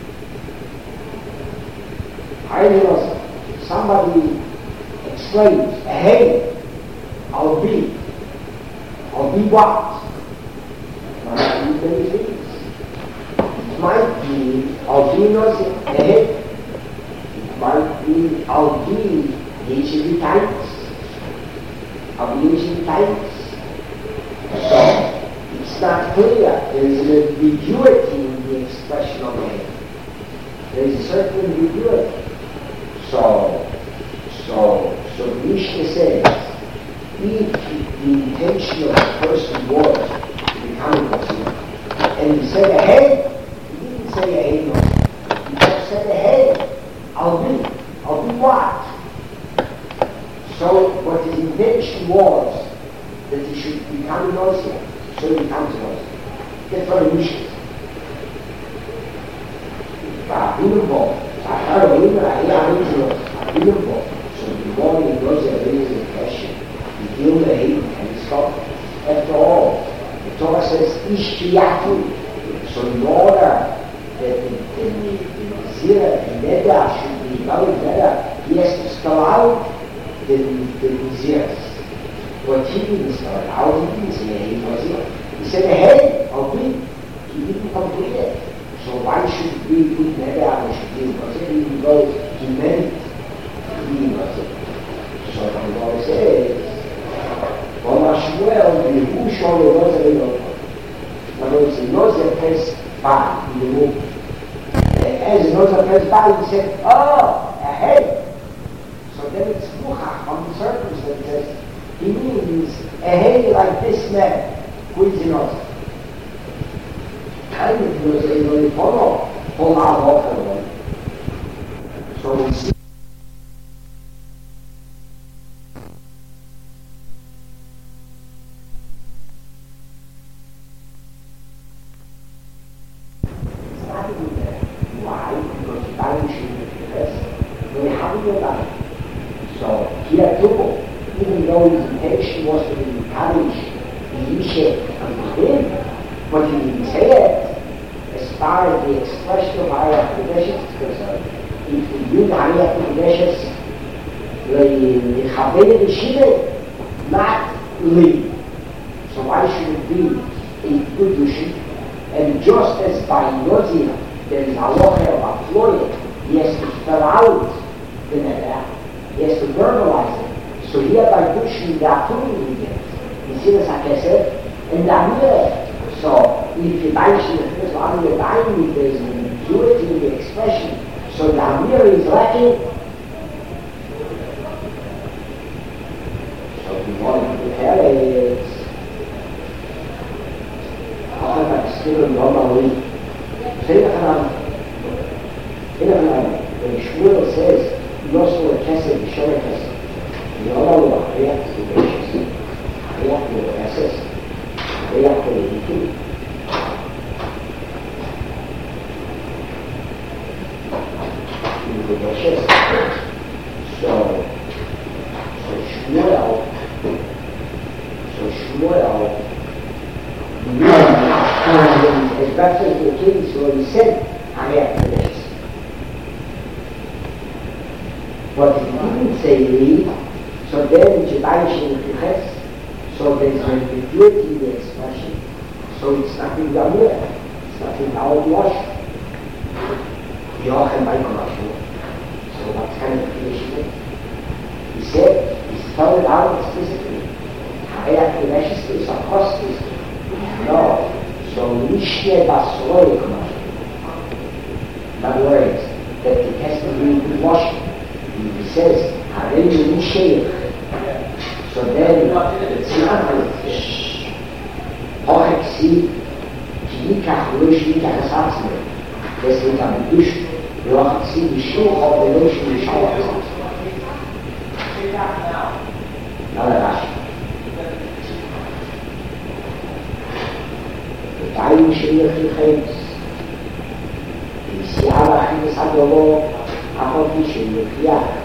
Somebody explains, hey, I'll be what? Might be many things. It might be, I'll be nothing, hey. It might be, I'll be usually tight. I'll be usually tight. So, it's not clear. There is an ambiguity in the expression of hey. There is a certain ambiguity. So Mishnah says, if the intention of the person was to become a Muslim, and he said ahead, he didn't say ahead, no. He just said ahead, I'll be what? So what his intention was that he should become nausea, so he becomes nausea. That's what it is. Beautiful. I don't know, beautiful. So the more he knows that there is a question, you deal with hate and stop. After all, the Torah says, Ishkiyatu. So in order that the Zira and Neda should be very better, he has to spell out the Ziras. What he didn't spell out, he didn't say he was here. He said, hey, I'll be. He didn't complete it. So why should we put Neda and should be Nazir even though he meant to be Nazir? So the Lord says, Shmuel, the Shmuel was a little. In other words, the Nazir pressed by in the womb. As the Nazir pressed by, he said, oh, ahead. So then it's Muchach on the circumstances. He means ahead like this man. Who is the Nazir? Kind of Nazir, you know, follow our walk. So we see. Why? Because the Bible should be confessed. They haven't done that. So here too, even though his intention was to encourage the issue and him, but he didn't say it. As far as the expression of Hayat Kodeshes is concerned, if we use Hayat Kodeshes, the Shiva, not leave. So why should it be a Kedushin? And just as by Nazir, there is halacha of Floyd, he has to spell out the Neder, he has to verbalize it. So here by Kedushin, the Aturim we get. You see this HaKesef? And the Amir. So if you buy the first one, you're buying it, there's an purity in the expression. So the Amir is lacking. So we want to prepare it. Still normally. When Shmuel says, Yosef Kesed, Yishor Kesed, Yolah Hayat Kodeshes, Hayat Kodeshes, Hayat Kodeshes. So Shmuel, as best as the king, so he said, Hayat Kodeshes. But he didn't say leave, so then Jebaish in the Ches, so there's ambiguity in the expression, so it's nothing Gamur, it's nothing Howard Wash. Yochel by Komashur. So what kind of creation is it? He said, he spelled it out explicitly. Hayat Kodeshes is a cost. No. So Mishne Basroi Komashur. In other words, that it has to be with washing. He says, Harelu Misheich. So then, it's not Hochek Si, Kinikach Rosh Nikach Asatzme. Das wird am Dusch, Hochek Si, Mishuch of the Rosh Nikach Asatzme. Now the Rashi. The time Shemir Chichems. The Siala Chimes Adolo, Achot Shemir Chiach.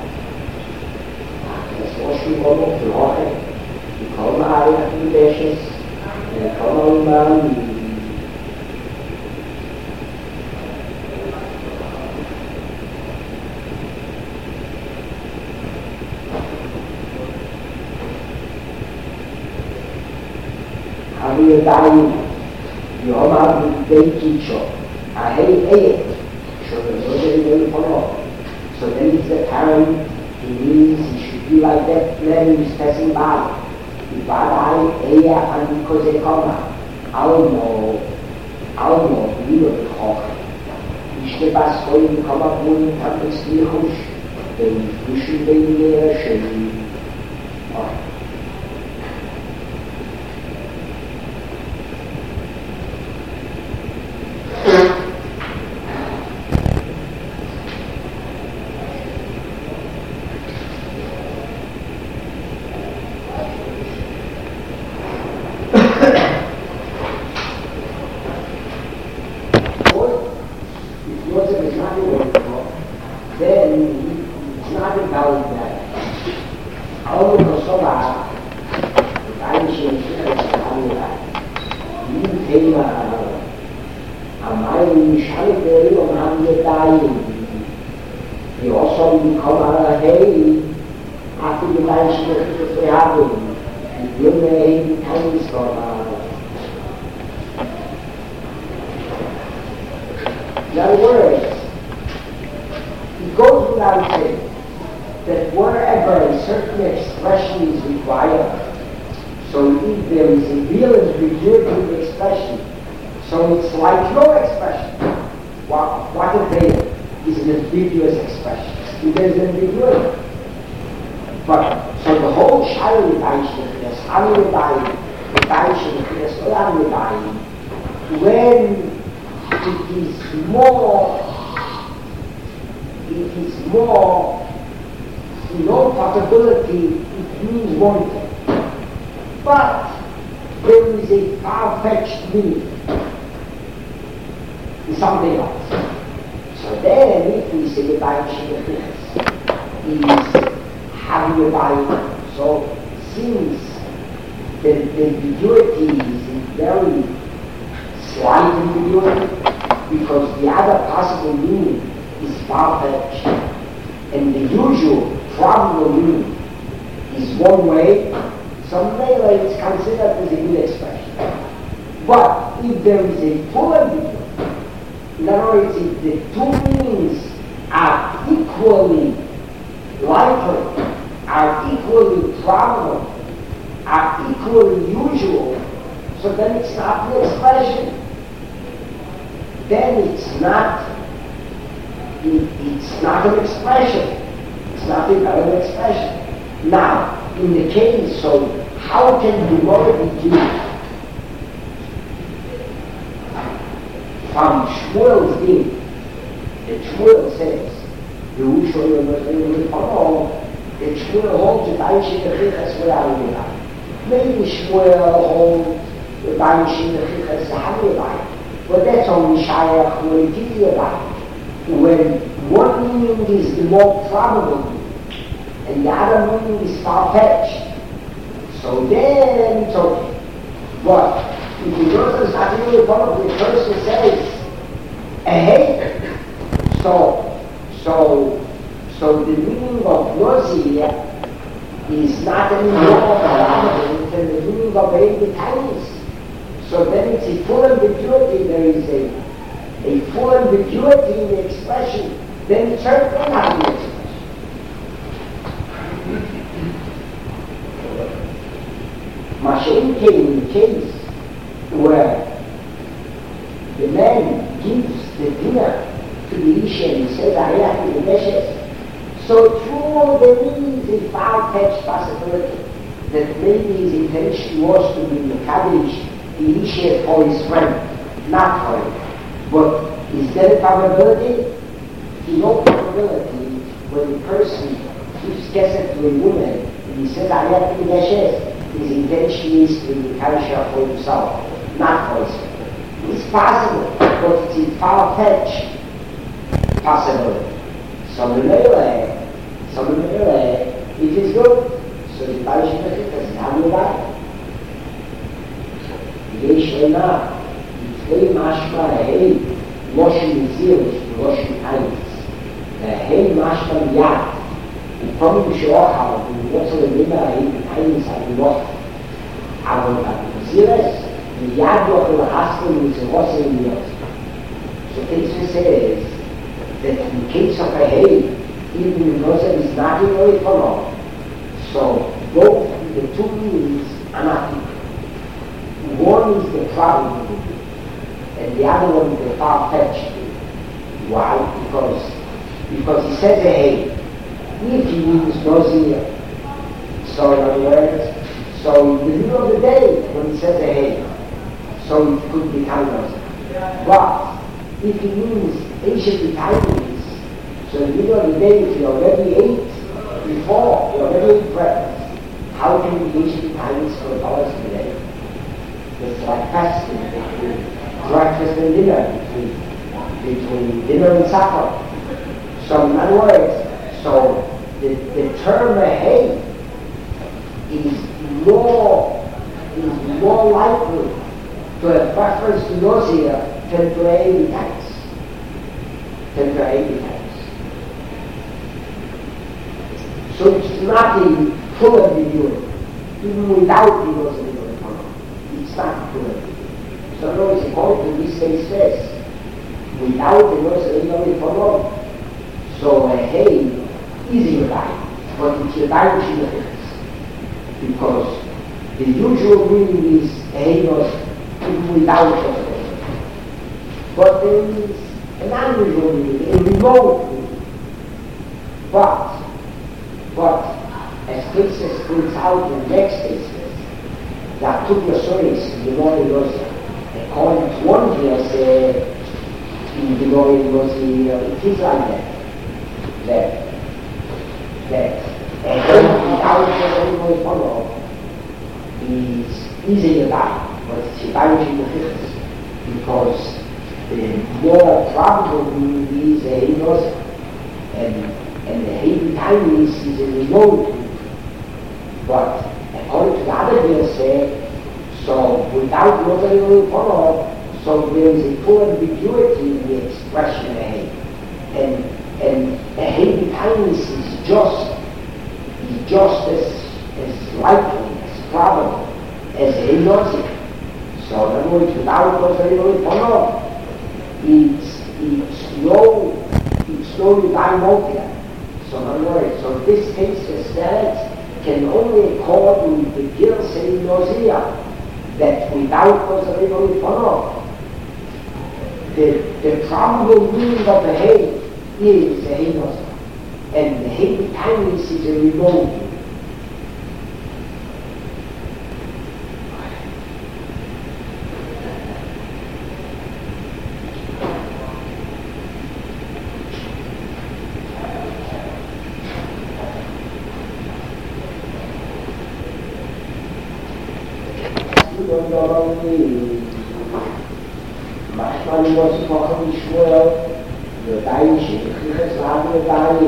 Das Rosh Nikach für Hochek, die Kolma Hayat Kodeshes, die Kolma wir dahin, wir haben den Kitscho, so then it's the time, he means he should be like that man who's passing by. Ibarai, Eya, and Kozekoma, Almo, Lilo, the Hoch. Ishte Baskoin, Komabun, Tampus Nichush, den Fuschen, den Lehrer, Schön. die Menschen, die wir haben, die Junge, kein Islam. In other words, it goes without saying that wherever a certain expression is required, so if there is a real ambiguity expression, so it's like no expression. What a veil is an ambiguous expression. If there's ambiguity. But, so the whole Shari Vaishnav, Ami Vaishnav, when it is more, no possibility, it means one thing. But there is a far-fetched meaning in something else. So then, if we say the Vaishnav is having a Vaishnav, so since the ambiguity is a very slight ambiguity, because the other possible meaning is far-fetched, and the usual probable meaning is one way, so Mele is considered as a good expression. But if there is a full ambiguity, in other words, if the two meanings are equally likely, are equally probable, are equally usual, so then it's not an expression. Then it's not an expression. It's nothing but an expression. Now, in the case, so how can the word be used? From Shmuel's din, that Shmuel says, that Shmuel holds the Daishin Nechichas without a Yidai. Maybe Shmuel holds the Daishin Nechichas Hamilai, but that's only Shayach when it is Yidai. When one meaning is the more probable meaning, and the other meaning is far-fetched, so then it's okay. But if the person is not really probable, the person says, hey, so the meaning of nausea is not any more probable than the meaning of Eibetainis. So then it's a full ambiguity, there is a full ambiguity in the expression, then it's certainly not the expression. Mashiach came in the case where the man gives the dinner to the Isha and he says, I have the meshes. So true, there is a far-fetched possibility that maybe his intention was to be Mekadesh the Isha for his friend, not for him. But is there a probability? There's no probability when the person gives kesef to a woman and he says, I have the meshes. His intention is to be Mekadesh for himself, not for his friend. It's possible, but it's a far-fetched possibility. Some Mele, it is good. So the Daishin Nechichas is how you die. Yesh Lena, Yitzvei Mashma, Hey, Loshin Zilish, Loshin Heinz. Hey Mashma Yad, and from the Shoachal, and what's the Lena, Hey Heinz, and what? Aber Zilish, the Yad Yochel Haskel is a Rosin Yos. So Tetzvah says that in case of a Hey, even the person is not in a way for long. So both the two meanings are not equal. One is the probable meaning, and the other one is the far-fetched meaning. Why? Because he says a hey. If he means nausea, so in other words, so in the middle of the day when he says a hey, so it could become nausea. But if he means ancient Italians, so in the middle of the day, if you already ate before, you already ate breakfast, how can you usually Italians for $1 a day? It's like fasting between breakfast and dinner, between dinner and supper. So in other words, so the term hey is more likely to have preference to nausea than to appetites. So it's not full ambiguity. Even without the laws of the economy, it's not full ambiguity. So no, it's according to this case first. Without the laws of the economy, so a hey is Yodayim, but it's Yodayim Shilachis. Because the usual meaning is a hey was even without the but there is an unusual meaning, a remote meaning. But as cases points out in the next cases, that took the stories in the Gemara Yosef. According to one here, in the Gemara Yosef, it is like that a home without the follow is easy to die, but it's challenging the fixes because the more probable meaning is a Yosef, and the heavy time is a remote. But according to the other verse, so without nobody follow, so there is a full ambiguity in the expression ahead. And a heavy kindness is just as likely, as probable as a logic. So in other words, without nobody follow, it's no divine motive. So in other words, so this case is that can only accord with the Girsei Nozia, that without Nozia follow. The probable meaning of the hay is a hay Nozia, and the hay kindness is a remote meaning. manchmal was ich auch nicht schwör, der Deiche, ich kann sagen, der Deiche.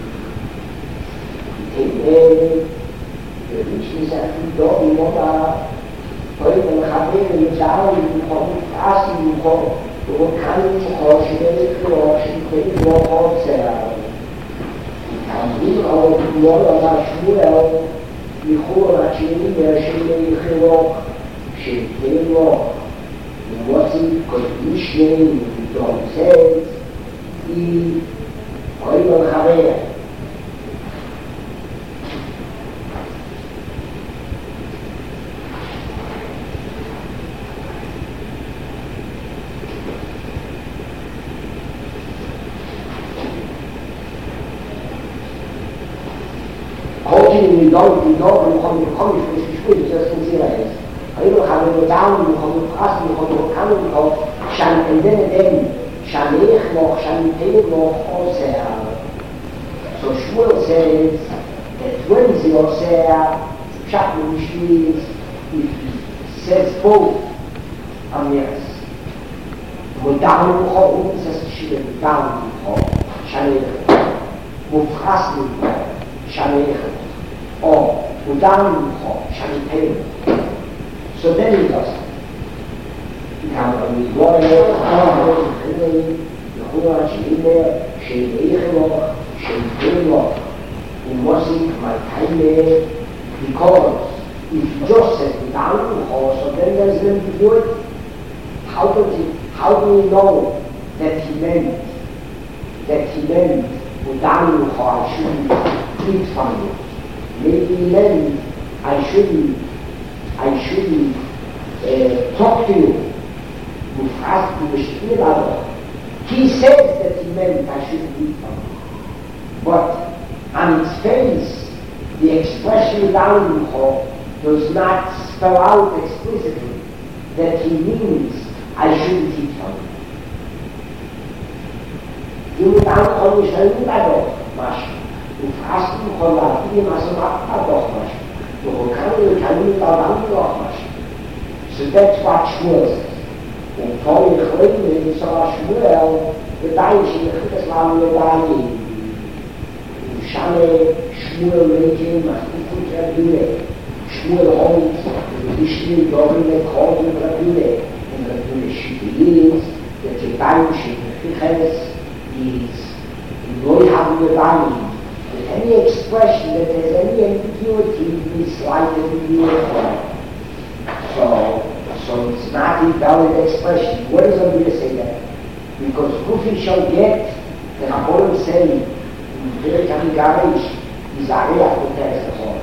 Der Mensch ist ja viel da, immer da. Heute, ich habe mir gesagt, ich komme nicht fast, ich komme, und kann nicht forschen, ich kann nur forschen. Ich kann nicht auch nur an der Schule, ich hole natürlich, ich will שתהיה ומוציא קודמישני ותורצת היא אוי מלחריה קודם מדור ומקום ששפוי זה סנסירה היינו חברים דאון, יכולים פרסים, יכולים כמה מקום, שאני אינדן אדם, שאני יחמוך, שאני תלמוך עושה. So Shmuel says that when the Osea, chapter which means it says both Amiras. Mudam Lucho, it says Shire, Mudam Lucho, שאני יחמוך. מופרס lucho, שאני יחמוך. או מודam lucho, שאני תלמוך. So then he does it. Now, when we go in there, because if just says down so then there's an ambiguity. How do we know that he meant down I shouldn't eat from you? Maybe he meant I shouldn't talk to you. He says that he meant I shouldn't eat from you. But on its face, the expression down does not spell out explicitly that he means I shouldn't eat from you. You down is a little much. You fast you so that's what Shmuel says. And for the Chayim, he saw Shmuel, the Daish in the Chittaslam, the Daish. Shane, Shmuel making, Mastikut Rabine. Shmuel holds, the Bishni, Dobine, Chodin Rabine. And the Rabine Shibir is, that the Daish in the Chiches is, Loi having the Daish. Any expression that has any ambiguity this light every year. So it's not a valid expression. What is on here say that? Because Kufi shall get, the Rabbanim say, in the Perek Garish, is Ariach the text of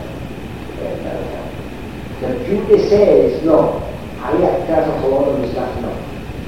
the Judah says, no, Ariach the text of is not no.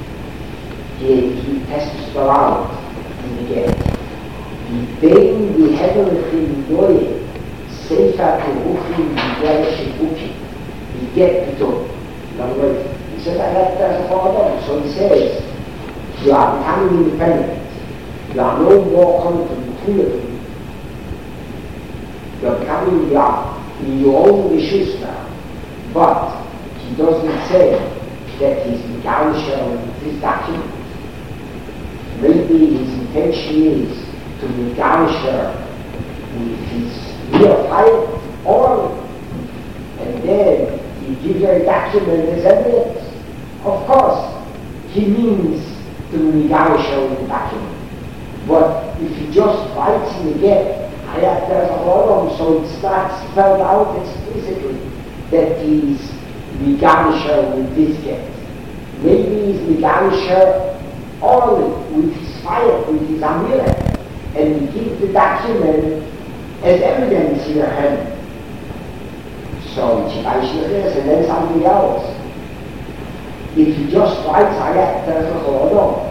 He tests the out in the get. בין בהדרכים נויה, ספר כרוחים בגלל שיקוקים, he get פתאום. In other words, he says, I have to follow on. So he says, you are becoming independent. You are no more coming to the freedom. You are becoming, you are in your own issues now. But he doesn't say that he's the garnisher of this document. Maybe his intention is to regard her with his real fire orally. And then he gives her a document as evidence. Of course, he means to regard her with the document. But if he just writes in the get, there's a lot of them, so it's not spelled out explicitly that he's regarding her with this get. Maybe he's regarding her orally with his fire, with his amulet. And he gives the document as evidence in her hand. So she buys this and then something else. If he just writes there's a whole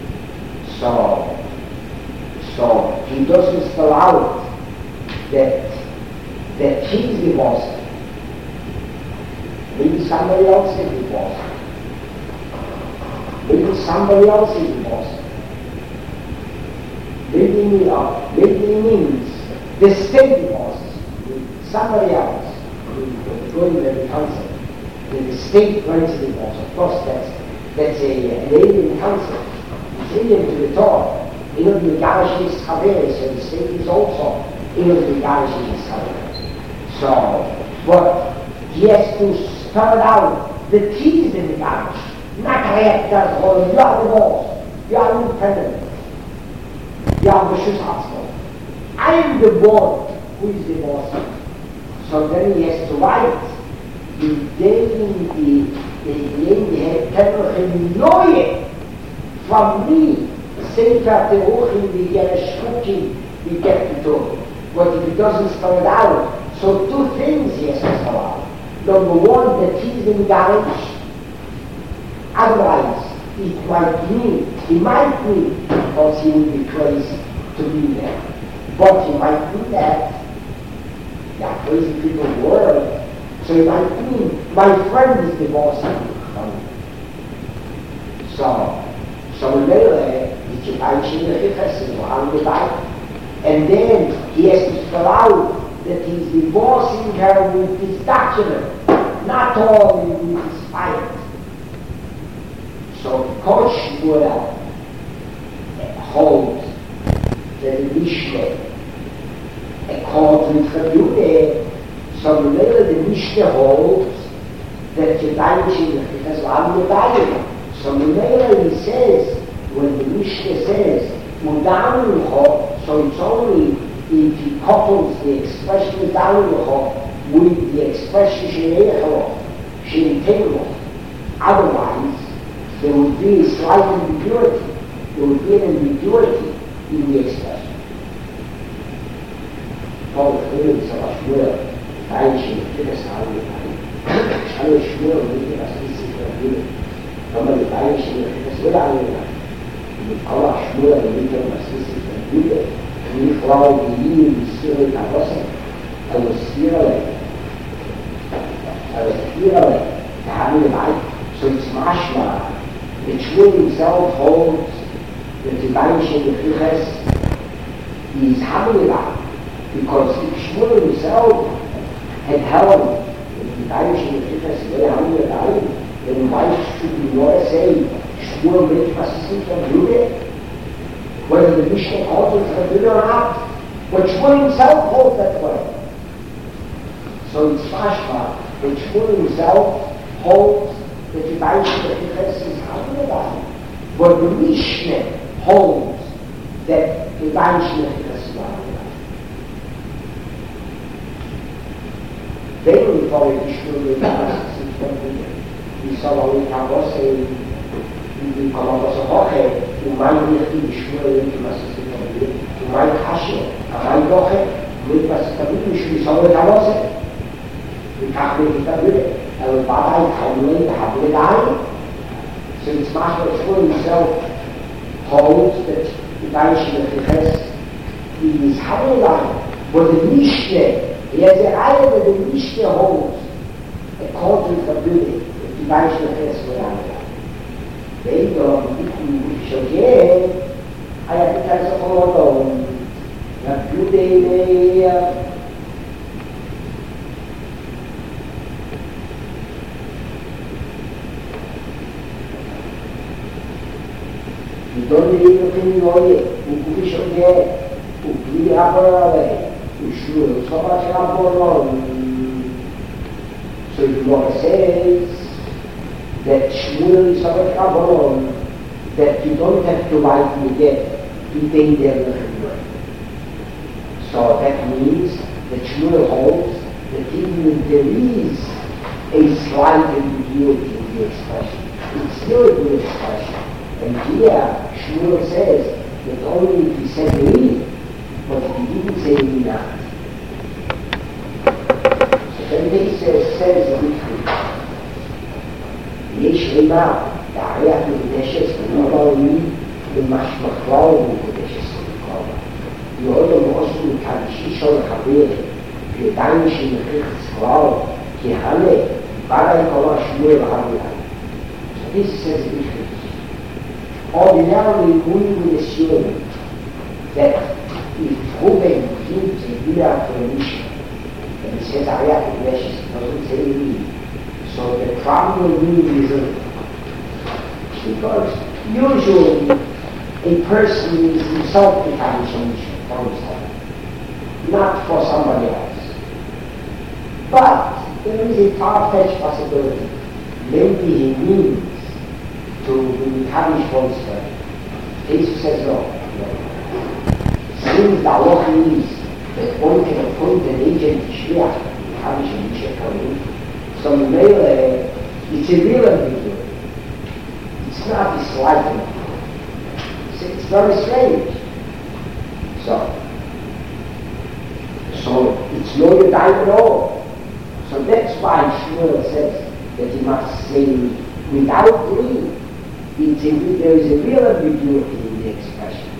So he doesn't spell out that he's the boss. Maybe somebody else is the boss. Maybe somebody else is the boss. Maybe it means the state bosses, somebody else, going to the council. The state runs the boss. Of course, that's an alien council. It's alien to the Torah. The Garish is Chaveres, so the state is also the Garish is Chaveres. So, but he has to spell it out that he's in the Garish. Not Hayat or you are the boss. You are independent. You are the Shushasmo. I am the boss who is the boss. So then he has to write the from me. Sefer Teruchim, we get a shrukim, we get the Torah. But if he doesn't spell it out, so two things he has to spell out. Number one, that he's in Garish. Otherwise, it might mean, because he would be crazy to be there. But he might mean that. There are crazy people in the world. So he might mean, my friend is the boss. So later, and then he has to spell out that he's divorcing her with his document, not only with his fight. So Kosh Shmuel holds that the Mishnah accords with Rabbi. So later the Mishnah holds that the Daishin has one medallion. So later he says, when the Mishnah says, Mudam Lucho, so it's only if he couples the expression Mudam Lucho with the expression Shenecho, Shenetelo. Otherwise, there would be a slight ambiguity. There would be an ambiguity in the expression. Paul Phillips of Shmuel, Daishin, Finnasal, Shmuel, Shmuel, Como ele vai encher a cidade, ele fala a chuva, ele tem uma sensibilidade, ele fala o vinho, o estilo da nossa, a lucira, the having life, so it's mashma. The Shmuel himself holds that the Daishin the Fiches is having life, because if Shmuel himself had held that the Daishin the Fiches is very having life, then why should we not say Shmuel made Fasism from Judah? Whether the Mishnah calls it from Judah or not, but Shmuel himself holds that way. So it's mashma that Shmuel himself holds that the Daishin the Fiches is having life, but the Mishnah holds that the Daishin the Fiches is having life. Vem fora de estudo e só a vossa e como a vossa rocha, o mais divertido escuro que você se pode o mais racho, a mais rocha, muito mais stabil, e só a vossa, e carro de stabil, ela vai calmly, happily die. So it's Master Shmuel himself holds that the Daishin of the Chesed is happily dying, but the Mishneh, he has a idea that the Mishneh holds according to the building, the Daishin of the Chesed. Vedo, che hai applicato solo la più dei donne che noi un ufficio che un parole uscire sopra c'è la parola so you know says that Shmuel is a Kabbalah, that you don't have to write me yet to take their Mechimah. So that means that Shmuel holds that even if there is a slight ambiguity in the expression, it's still a good expression. And here Shmuel says that only if he said me, but if he didn't say me not. So then he says יש רימה, תאריח מקודשת ונוראווי ומשמחלאו מקודשת ונוראווי. יועד המורשת מקדישי של החבר, ידיים שמחיר חסכלאו, כי הנה, בא כל השמואל הרמלאי. So this says the difference. Ordinarily, we will assume that if Ruben gives a wieder for a mission, and it says תאריח מקודשת, it doesn't say me. So the problem is because usually a person is himself becoming solution for himself, not for somebody else. But there is a far-fetched possibility. Maybe he means to become for himself. Jesus says no. Since the law is that one can appoint an agent to Shliach to become solution for him, so Mele, it's a real ambiguity. It's not disliking. It's very strange. So it's no Yadayim at all. So that's why Shmuel says that you must say without me. There is a real ambiguity in the expression.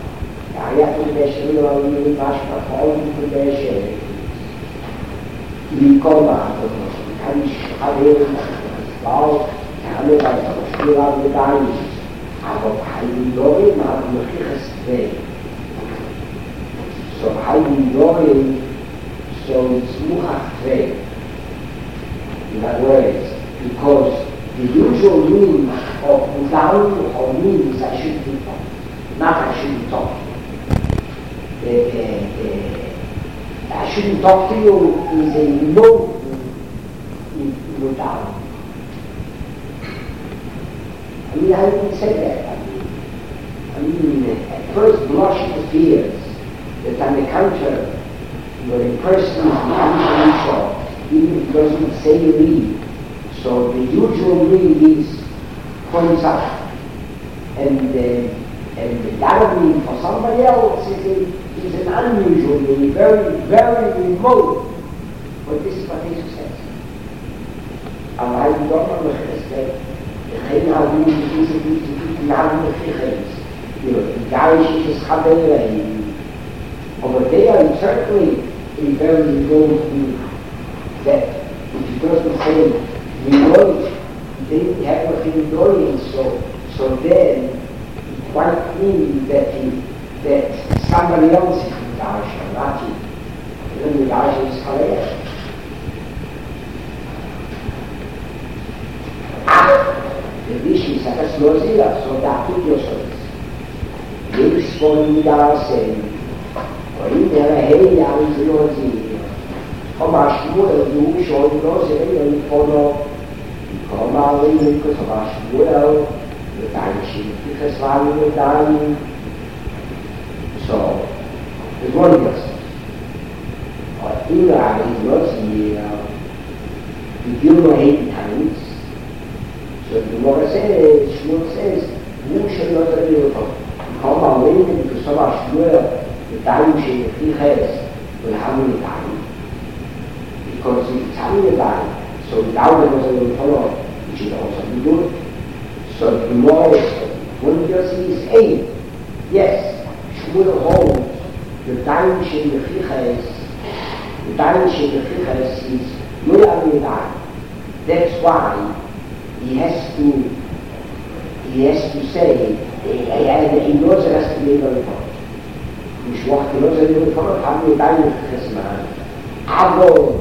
kann ich erwähnen, auch keine weitere Spielraum gedeihen. Aber Heilige Jorim hat wirklich es Weg. So Heilige Jorim, so it's Muchach Weg. In other words, because the usual meaning of Mudarim or means I should be talking, not I shouldn't talk. I shouldn't talk to you is a no Mudarim. I mean, I didn't say that. I mean, at first blush it appears that on the contrary, when a person is unusual, even if he doesn't say read, so the usual read is points up, and the other read for somebody else is an unusual read, very, very remote. But this is what Jesus says. I don't know what say. Geen houding is het niet te namen gegeven. The Garish is Chabere. Over there, certainly, a very good thing that if he doesn't say, we know it, he didn't have nothing knowing, so then it might mean that somebody else is the Garish, not he. Then the Garish is Chabere. The Rishi is a Slozilla, so that took your service. They respond without saying, or in there, hey, I was Slozilla. Come on, Shmuel, you show Slozilla, and follow. Come on, because of our Shmuel, the Danishi, because Lani was dying. So, there's one person. Or Ila is Slozilla. you know 8 times. So the Gemara says, Shmuel says, you should not be able to come away because so much Shmuel, the time she has, will have any time. Because if it's having a time, so without the Muslim follow, it should also be good. So the Gemara when you see is 8, yes, Shmuel holds the time she has, the time she has is no having a time. That's why he has to say, he knows it has to be very important. مش وقت نظر يفرق عم يبين خصمان عبر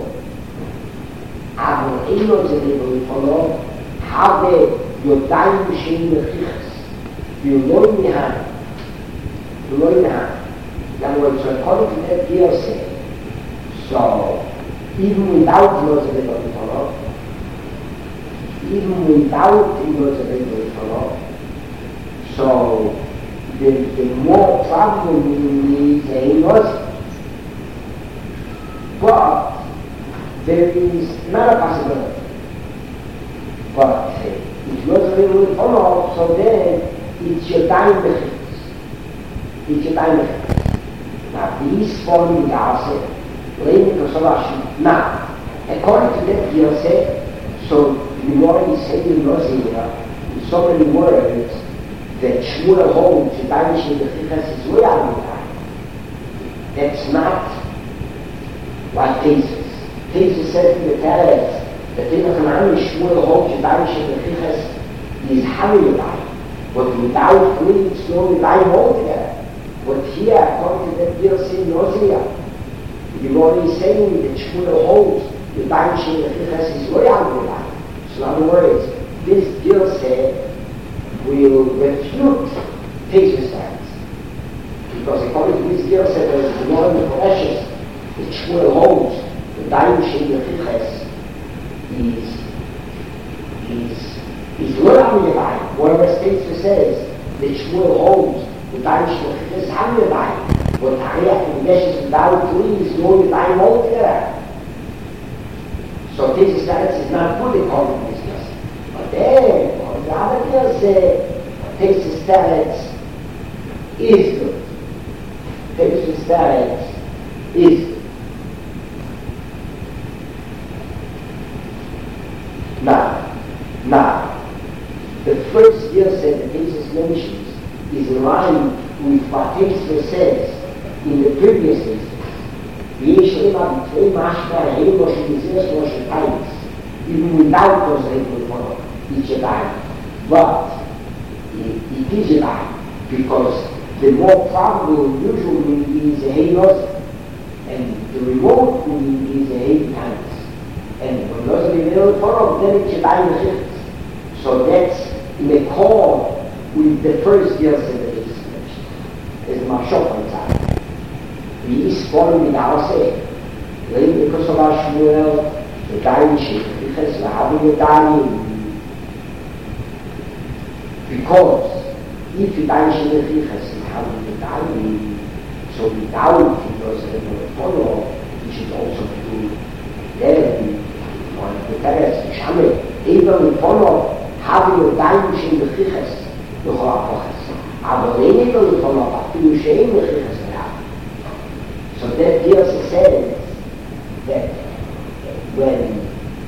إيه نظر يفرق عبر يبين شيء خص يلونها لما يتركون في الدياسة so even without نظر يفرق even without نظر يفرق so the more trouble is a loss. But there is not a possibility. But if you also will follow, so then it's your time difference. It's your time difference. Now these falling the answer, laying the solution. Now, according to that you say, so the more is saying in so many words, that Shmuel holds the banishing the Chichas is way out of time. That's not what Tesis. Tesis says in the Teretz that in the Hanani Shmuel holds the banishing the Chichas is having a time. But without doing it's no time altogether. But here, according to that deal saying Yosea, the Gemara is saying that Shmuel holds the banishing the Chichas is way out of time. So in other words, this deal said will refute Tesis stance. Because according to this deal said there is more in the precious that Shmuel holds the Daimshim of Chiches is not Hamidai. Whatever Tesis says that Shmuel holds the Daimshim of Chiches is Hamidai. But Hayat and Meshes without doing is no time altogether. So Tesis stance is not good according to this deal. But then the other deal say Tesis stance is good. Tesis stance is good. Now, the first deal said that Tesis mentions is in line with what Tesis says in the previous instance. ויש למה בתווי משמע רעימו שמזיר שלו של טייס, even without those racing for each time. But it is a lie, because the more probable usually is a haynos, and the remote is a hay times. And when those are the follow, then it's a lie. So that's in accord with the first deal that is mentioned. There's a mashop on that. We is following with our say. Later because of our Shmuel, the dying sheep, because we're having a dying. Because if the dying sheep is having a dying, so without it was able to follow, we should also do there. On the Teretz, Shamet, even follow having a dying sheep of Chiches, the Horapoches. Aber weniger follow up to the shame of Chiches. So that Jesus says that when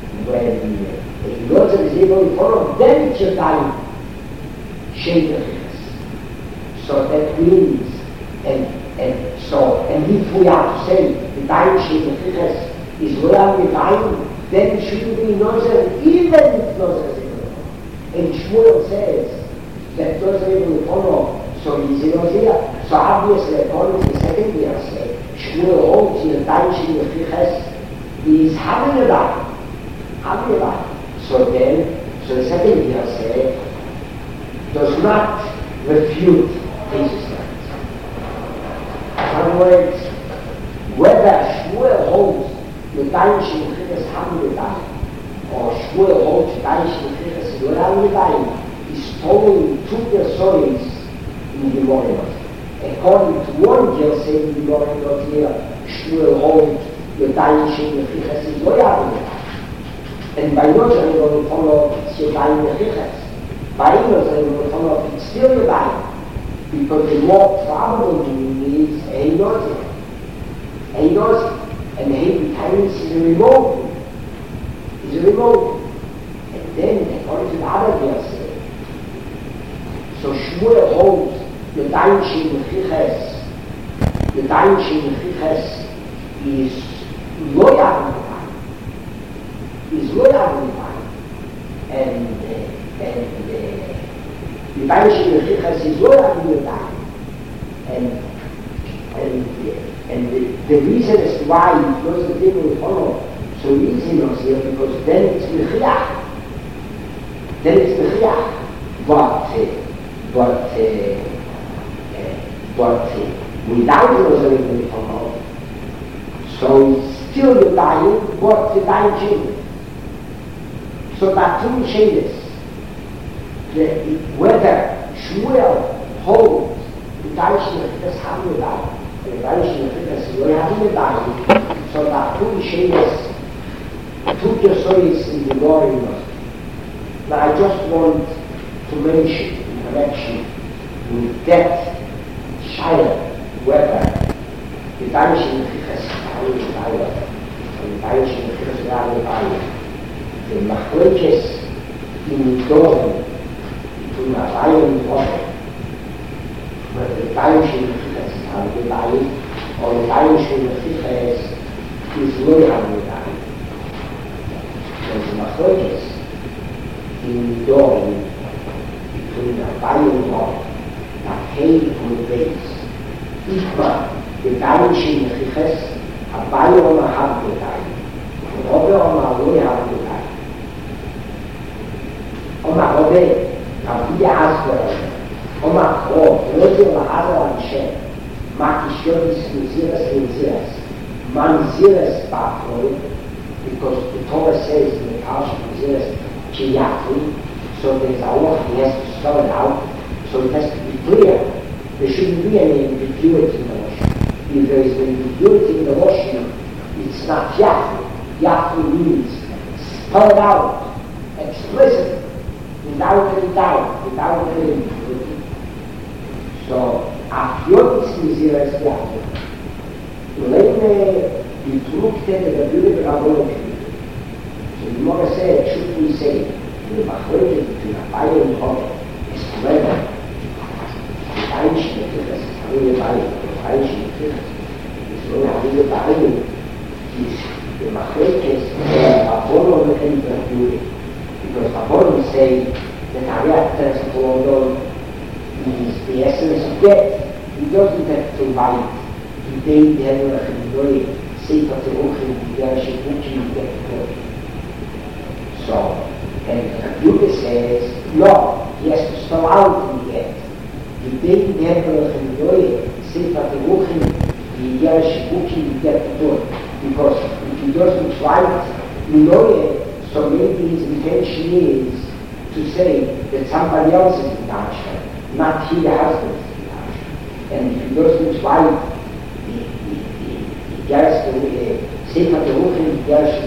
a God is able to follow, then it's your time shapeless. So that means, and if we have to say the time shapeless is where we find, then it shouldn't be nozer, even if nozer is able to follow. And Shmuel says that nozer is able to follow, so he's in Hosea. So obviously, according to the second year, say, Shmuel holds in the Daimshim of Chiches is having a lie. So the second year said, does not refute Tesis stance. In other words, whether Shmuel holds the Daimshim of Chiches having a lie, or Shmuel holds the Daimshim of Chiches is having a lie, is following two their stories in the Gemara. According to one deal saying in the Gemara here, Shmuel holds the Daimshim of Chiches is loyal. And by not saying going to follow your buying the chichas. By not saying going to follow it's still your buying. Because the more probable meaning is a nausea. A nausea. And the times is a remote. Is a remote. And then, according to the other verse, so Shmuel holds the Dainshi Mechiches. The Dainshi Mechiches is loyal. Is loyal. And the Dainshi Mechiches is loyal. And the reason as to why most of the people will follow so easy not here, because then it's Mechiach. Then it's Mechiach. But without the Rosary will follow. So it's still the dying, but the dying changes. So that two changes. Whether Shmuel holds the dying that's happening about, the dying that's really happening about, so that two changes, two stories in the glory. Now I just want to mention in connection with that child, whether the Dainshi Mechiches the Machlokes in Dom between Abaye and Rove, whether the Dainshi Mechiches or the Dainshi Mechiches is loyal with that. There's a Machlokes in Dom between Abaye and Rove, that hate on the base. Ikma, the Dainshi Mechiches, Abaye on a half the time, Rove on a loy half the time. On a Rove, Rabbi Asper, on a Rove, Rove on a Hazar and Shem, Makishyotis Miziras, Manziras Batroi, because the Torah says in the Parsha Miziras Chiyatri, so there's a lot, he has to spell it out, so it has to be clear. There shouldn't be any ambiguity in the Rosh. If there is an ambiguity in the Rosh, it's not Yahweh. Yahweh means spell it out, explicit, without any doubt, without any ambiguity. So, Achyotis Miziras Yahweh. Lene Yitrukte the Rebbe Rabbi. So the Gemara said, should we say, the Machlokes between Abaye and Rove is whether the Dainshi Mechiches is Havile Baye, the Dainshi Mechiches is no Havile Baye, is the Machlokes Rabbanon and Rabbanon. Because Rabbanon say that Hariyat Teres is the essence of death. He doesn't have to bite. He did the Hemelech and Noy, Sefer Teruchim, the Yashibuchi, the So, and Yudah says, no, he has to spell out in the end. He did the Hemelech and Noy, Sefer Teruchim, the Yashibuchi, the because if he doesn't write Noy, so maybe his intention is to say that somebody else is the Darshan, not he, the husband, is the Darshan. And if he doesn't write Sefer Teruchim,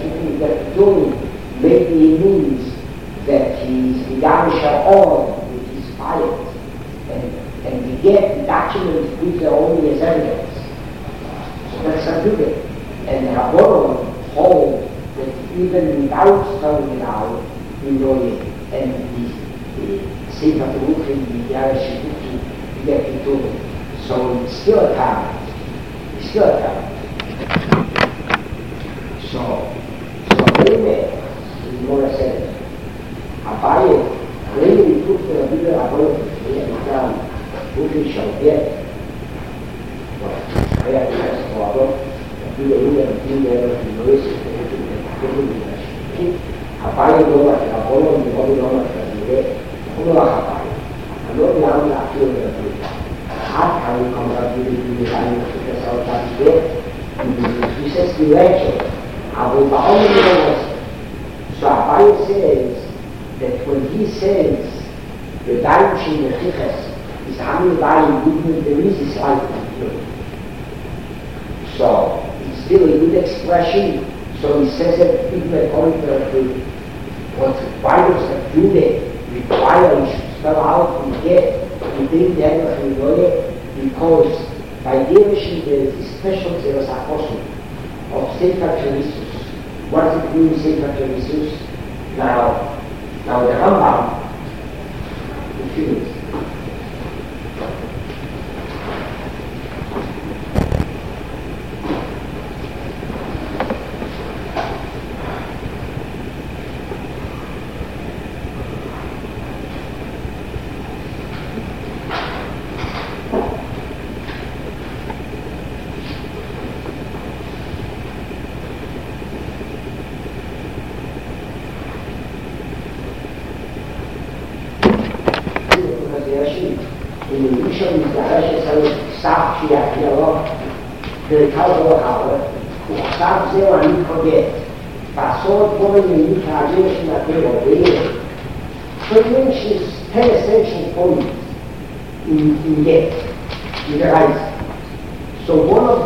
maybe he means that he's Megamishah on with his pilot, and we get the documents with their only as evidence. So that's not good. And Rabbanon hold that even without spelling it out, you know it, and the Sefer Teruchim, the Yarashibuki, you get it to it. So it's still a comment. It's still a comment. So anyway, the Gemara says, Abaye, when we put the Rebbe Rabbanon in the ground, who we shall get? Well, I have to ask for Rabbanon, Abaye לא רק Rabbanon, Rabbanon לא רק Rebbe, הוא לא רק Abaye. אני לא יודע להכיר Rebbe. עד כאן הוא כמובן בגלל שכסאות להסביר, he says direction. So Abaye says that when he says the Dainshi Mechiches is Hamil Baye, there is a slight confusion. So it's still a good expression, So he says that even according to why does the Jude require he should spell out and get within the Henoch because by Gershon there is a special zealous apostle of Sefer Teresus. What does it mean, Sefer Teresus? Now the Rambam refused. passou por ele a gente na teoria, so he mentions 10 essential points in get, in the right. So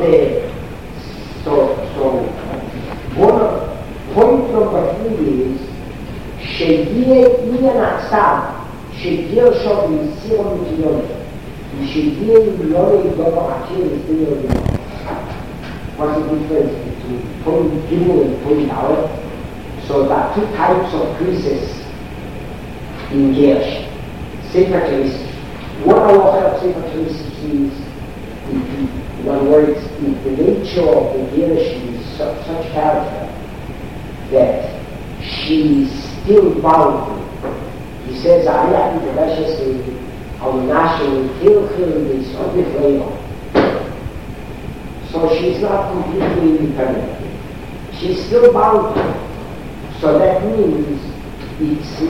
point number 3 is שיגיע עניין עכשיו, שיגיע שוב ויסירו מטיון, ושיגיע לא יגדור עקיר לסתיר לדיון. What's the difference between point Gimel and point Aleph? So there are two types of creases in Gersh. Sefer Teresus. One halacha of Sefer Teresus is, in other words, if the nature of the Gersh is such character that she is still bound. He says, I have to say, our national kill is of the flavor. So she's not completely independent. She's still bound. So that means it's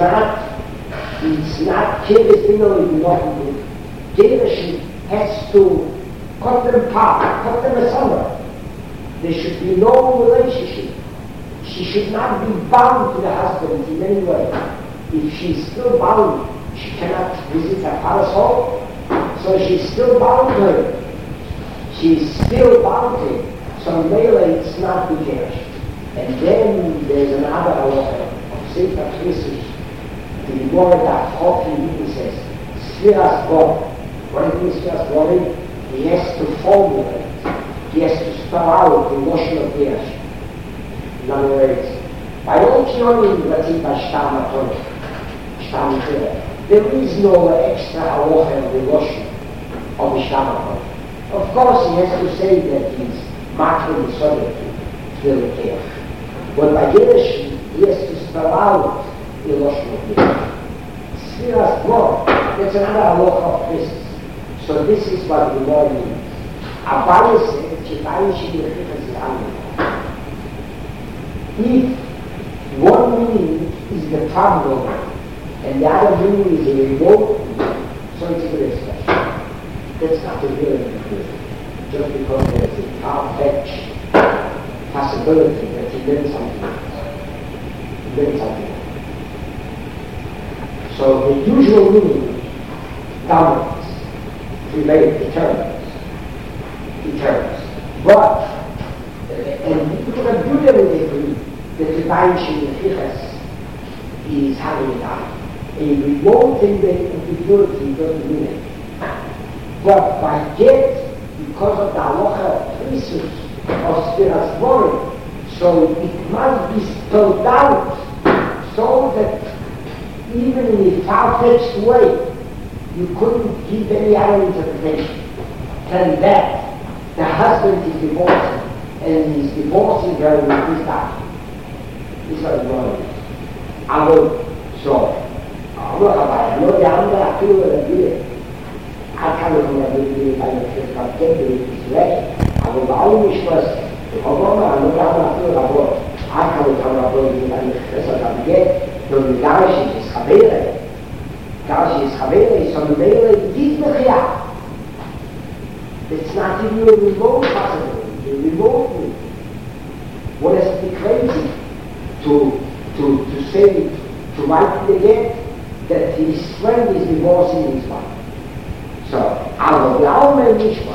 not Kevis nothing. Kevis has to cut them apart, cut them asunder. There should be no relationship. She should not be bound to the husband in any way. If she's still bound, she cannot visit her father's home. So she's still bound to her. She's still bound to it. So Mele, it's not the Gersh. And then there's another halacha of Sefer Teresus. The Gemara that often says, Sfiras Bor. What it means Sfiras Bor? He has to formulate. He has to spell out the notion of Gersh. In other words, by all Kionim, let's say by Shtam HaTorah, there is no extra halacha of the notion of the Shtam HaTorah. Of course, he has to say that he's marking the subject to the Lekech. But by Gersh, he has to spell out the notion of Gersh. Sfiras Bor, that's another halacha of Christus. So this is what the Lord means. Abaye said, Chitayin Shemechich Zidani. If one meaning is the problem and the other meaning is a remote, so it's a good expression. That's not a real conclusion. Just because there's a far-fetched possibility that he did something. So the usual meaning dominates, determines. But, and people can do that with agree that the Divine Shemechich is having it out. A remote ambiguity doesn't mean it. But by get, because of the halacha of Teresus, of Sfiras Bor, so it must be spelled out so that even in a far-fetched way, you couldn't give any other interpretation than that the husband is divorcing and he's divorcing her with his body. This is what it is. I will, so, I will have no doubt that I feel that I do it. I can't remember if I can get this way. I will always trust Obama, I know that I feel about I can't remember if I can get the Garish is Chavere. Garish is Chavere, so the Mele is Mechia. It's not even a remote possibility, a remote thing. What has to be crazy to say, to write it again, that his friend is divorcing his wife. So, our Alma Mishma,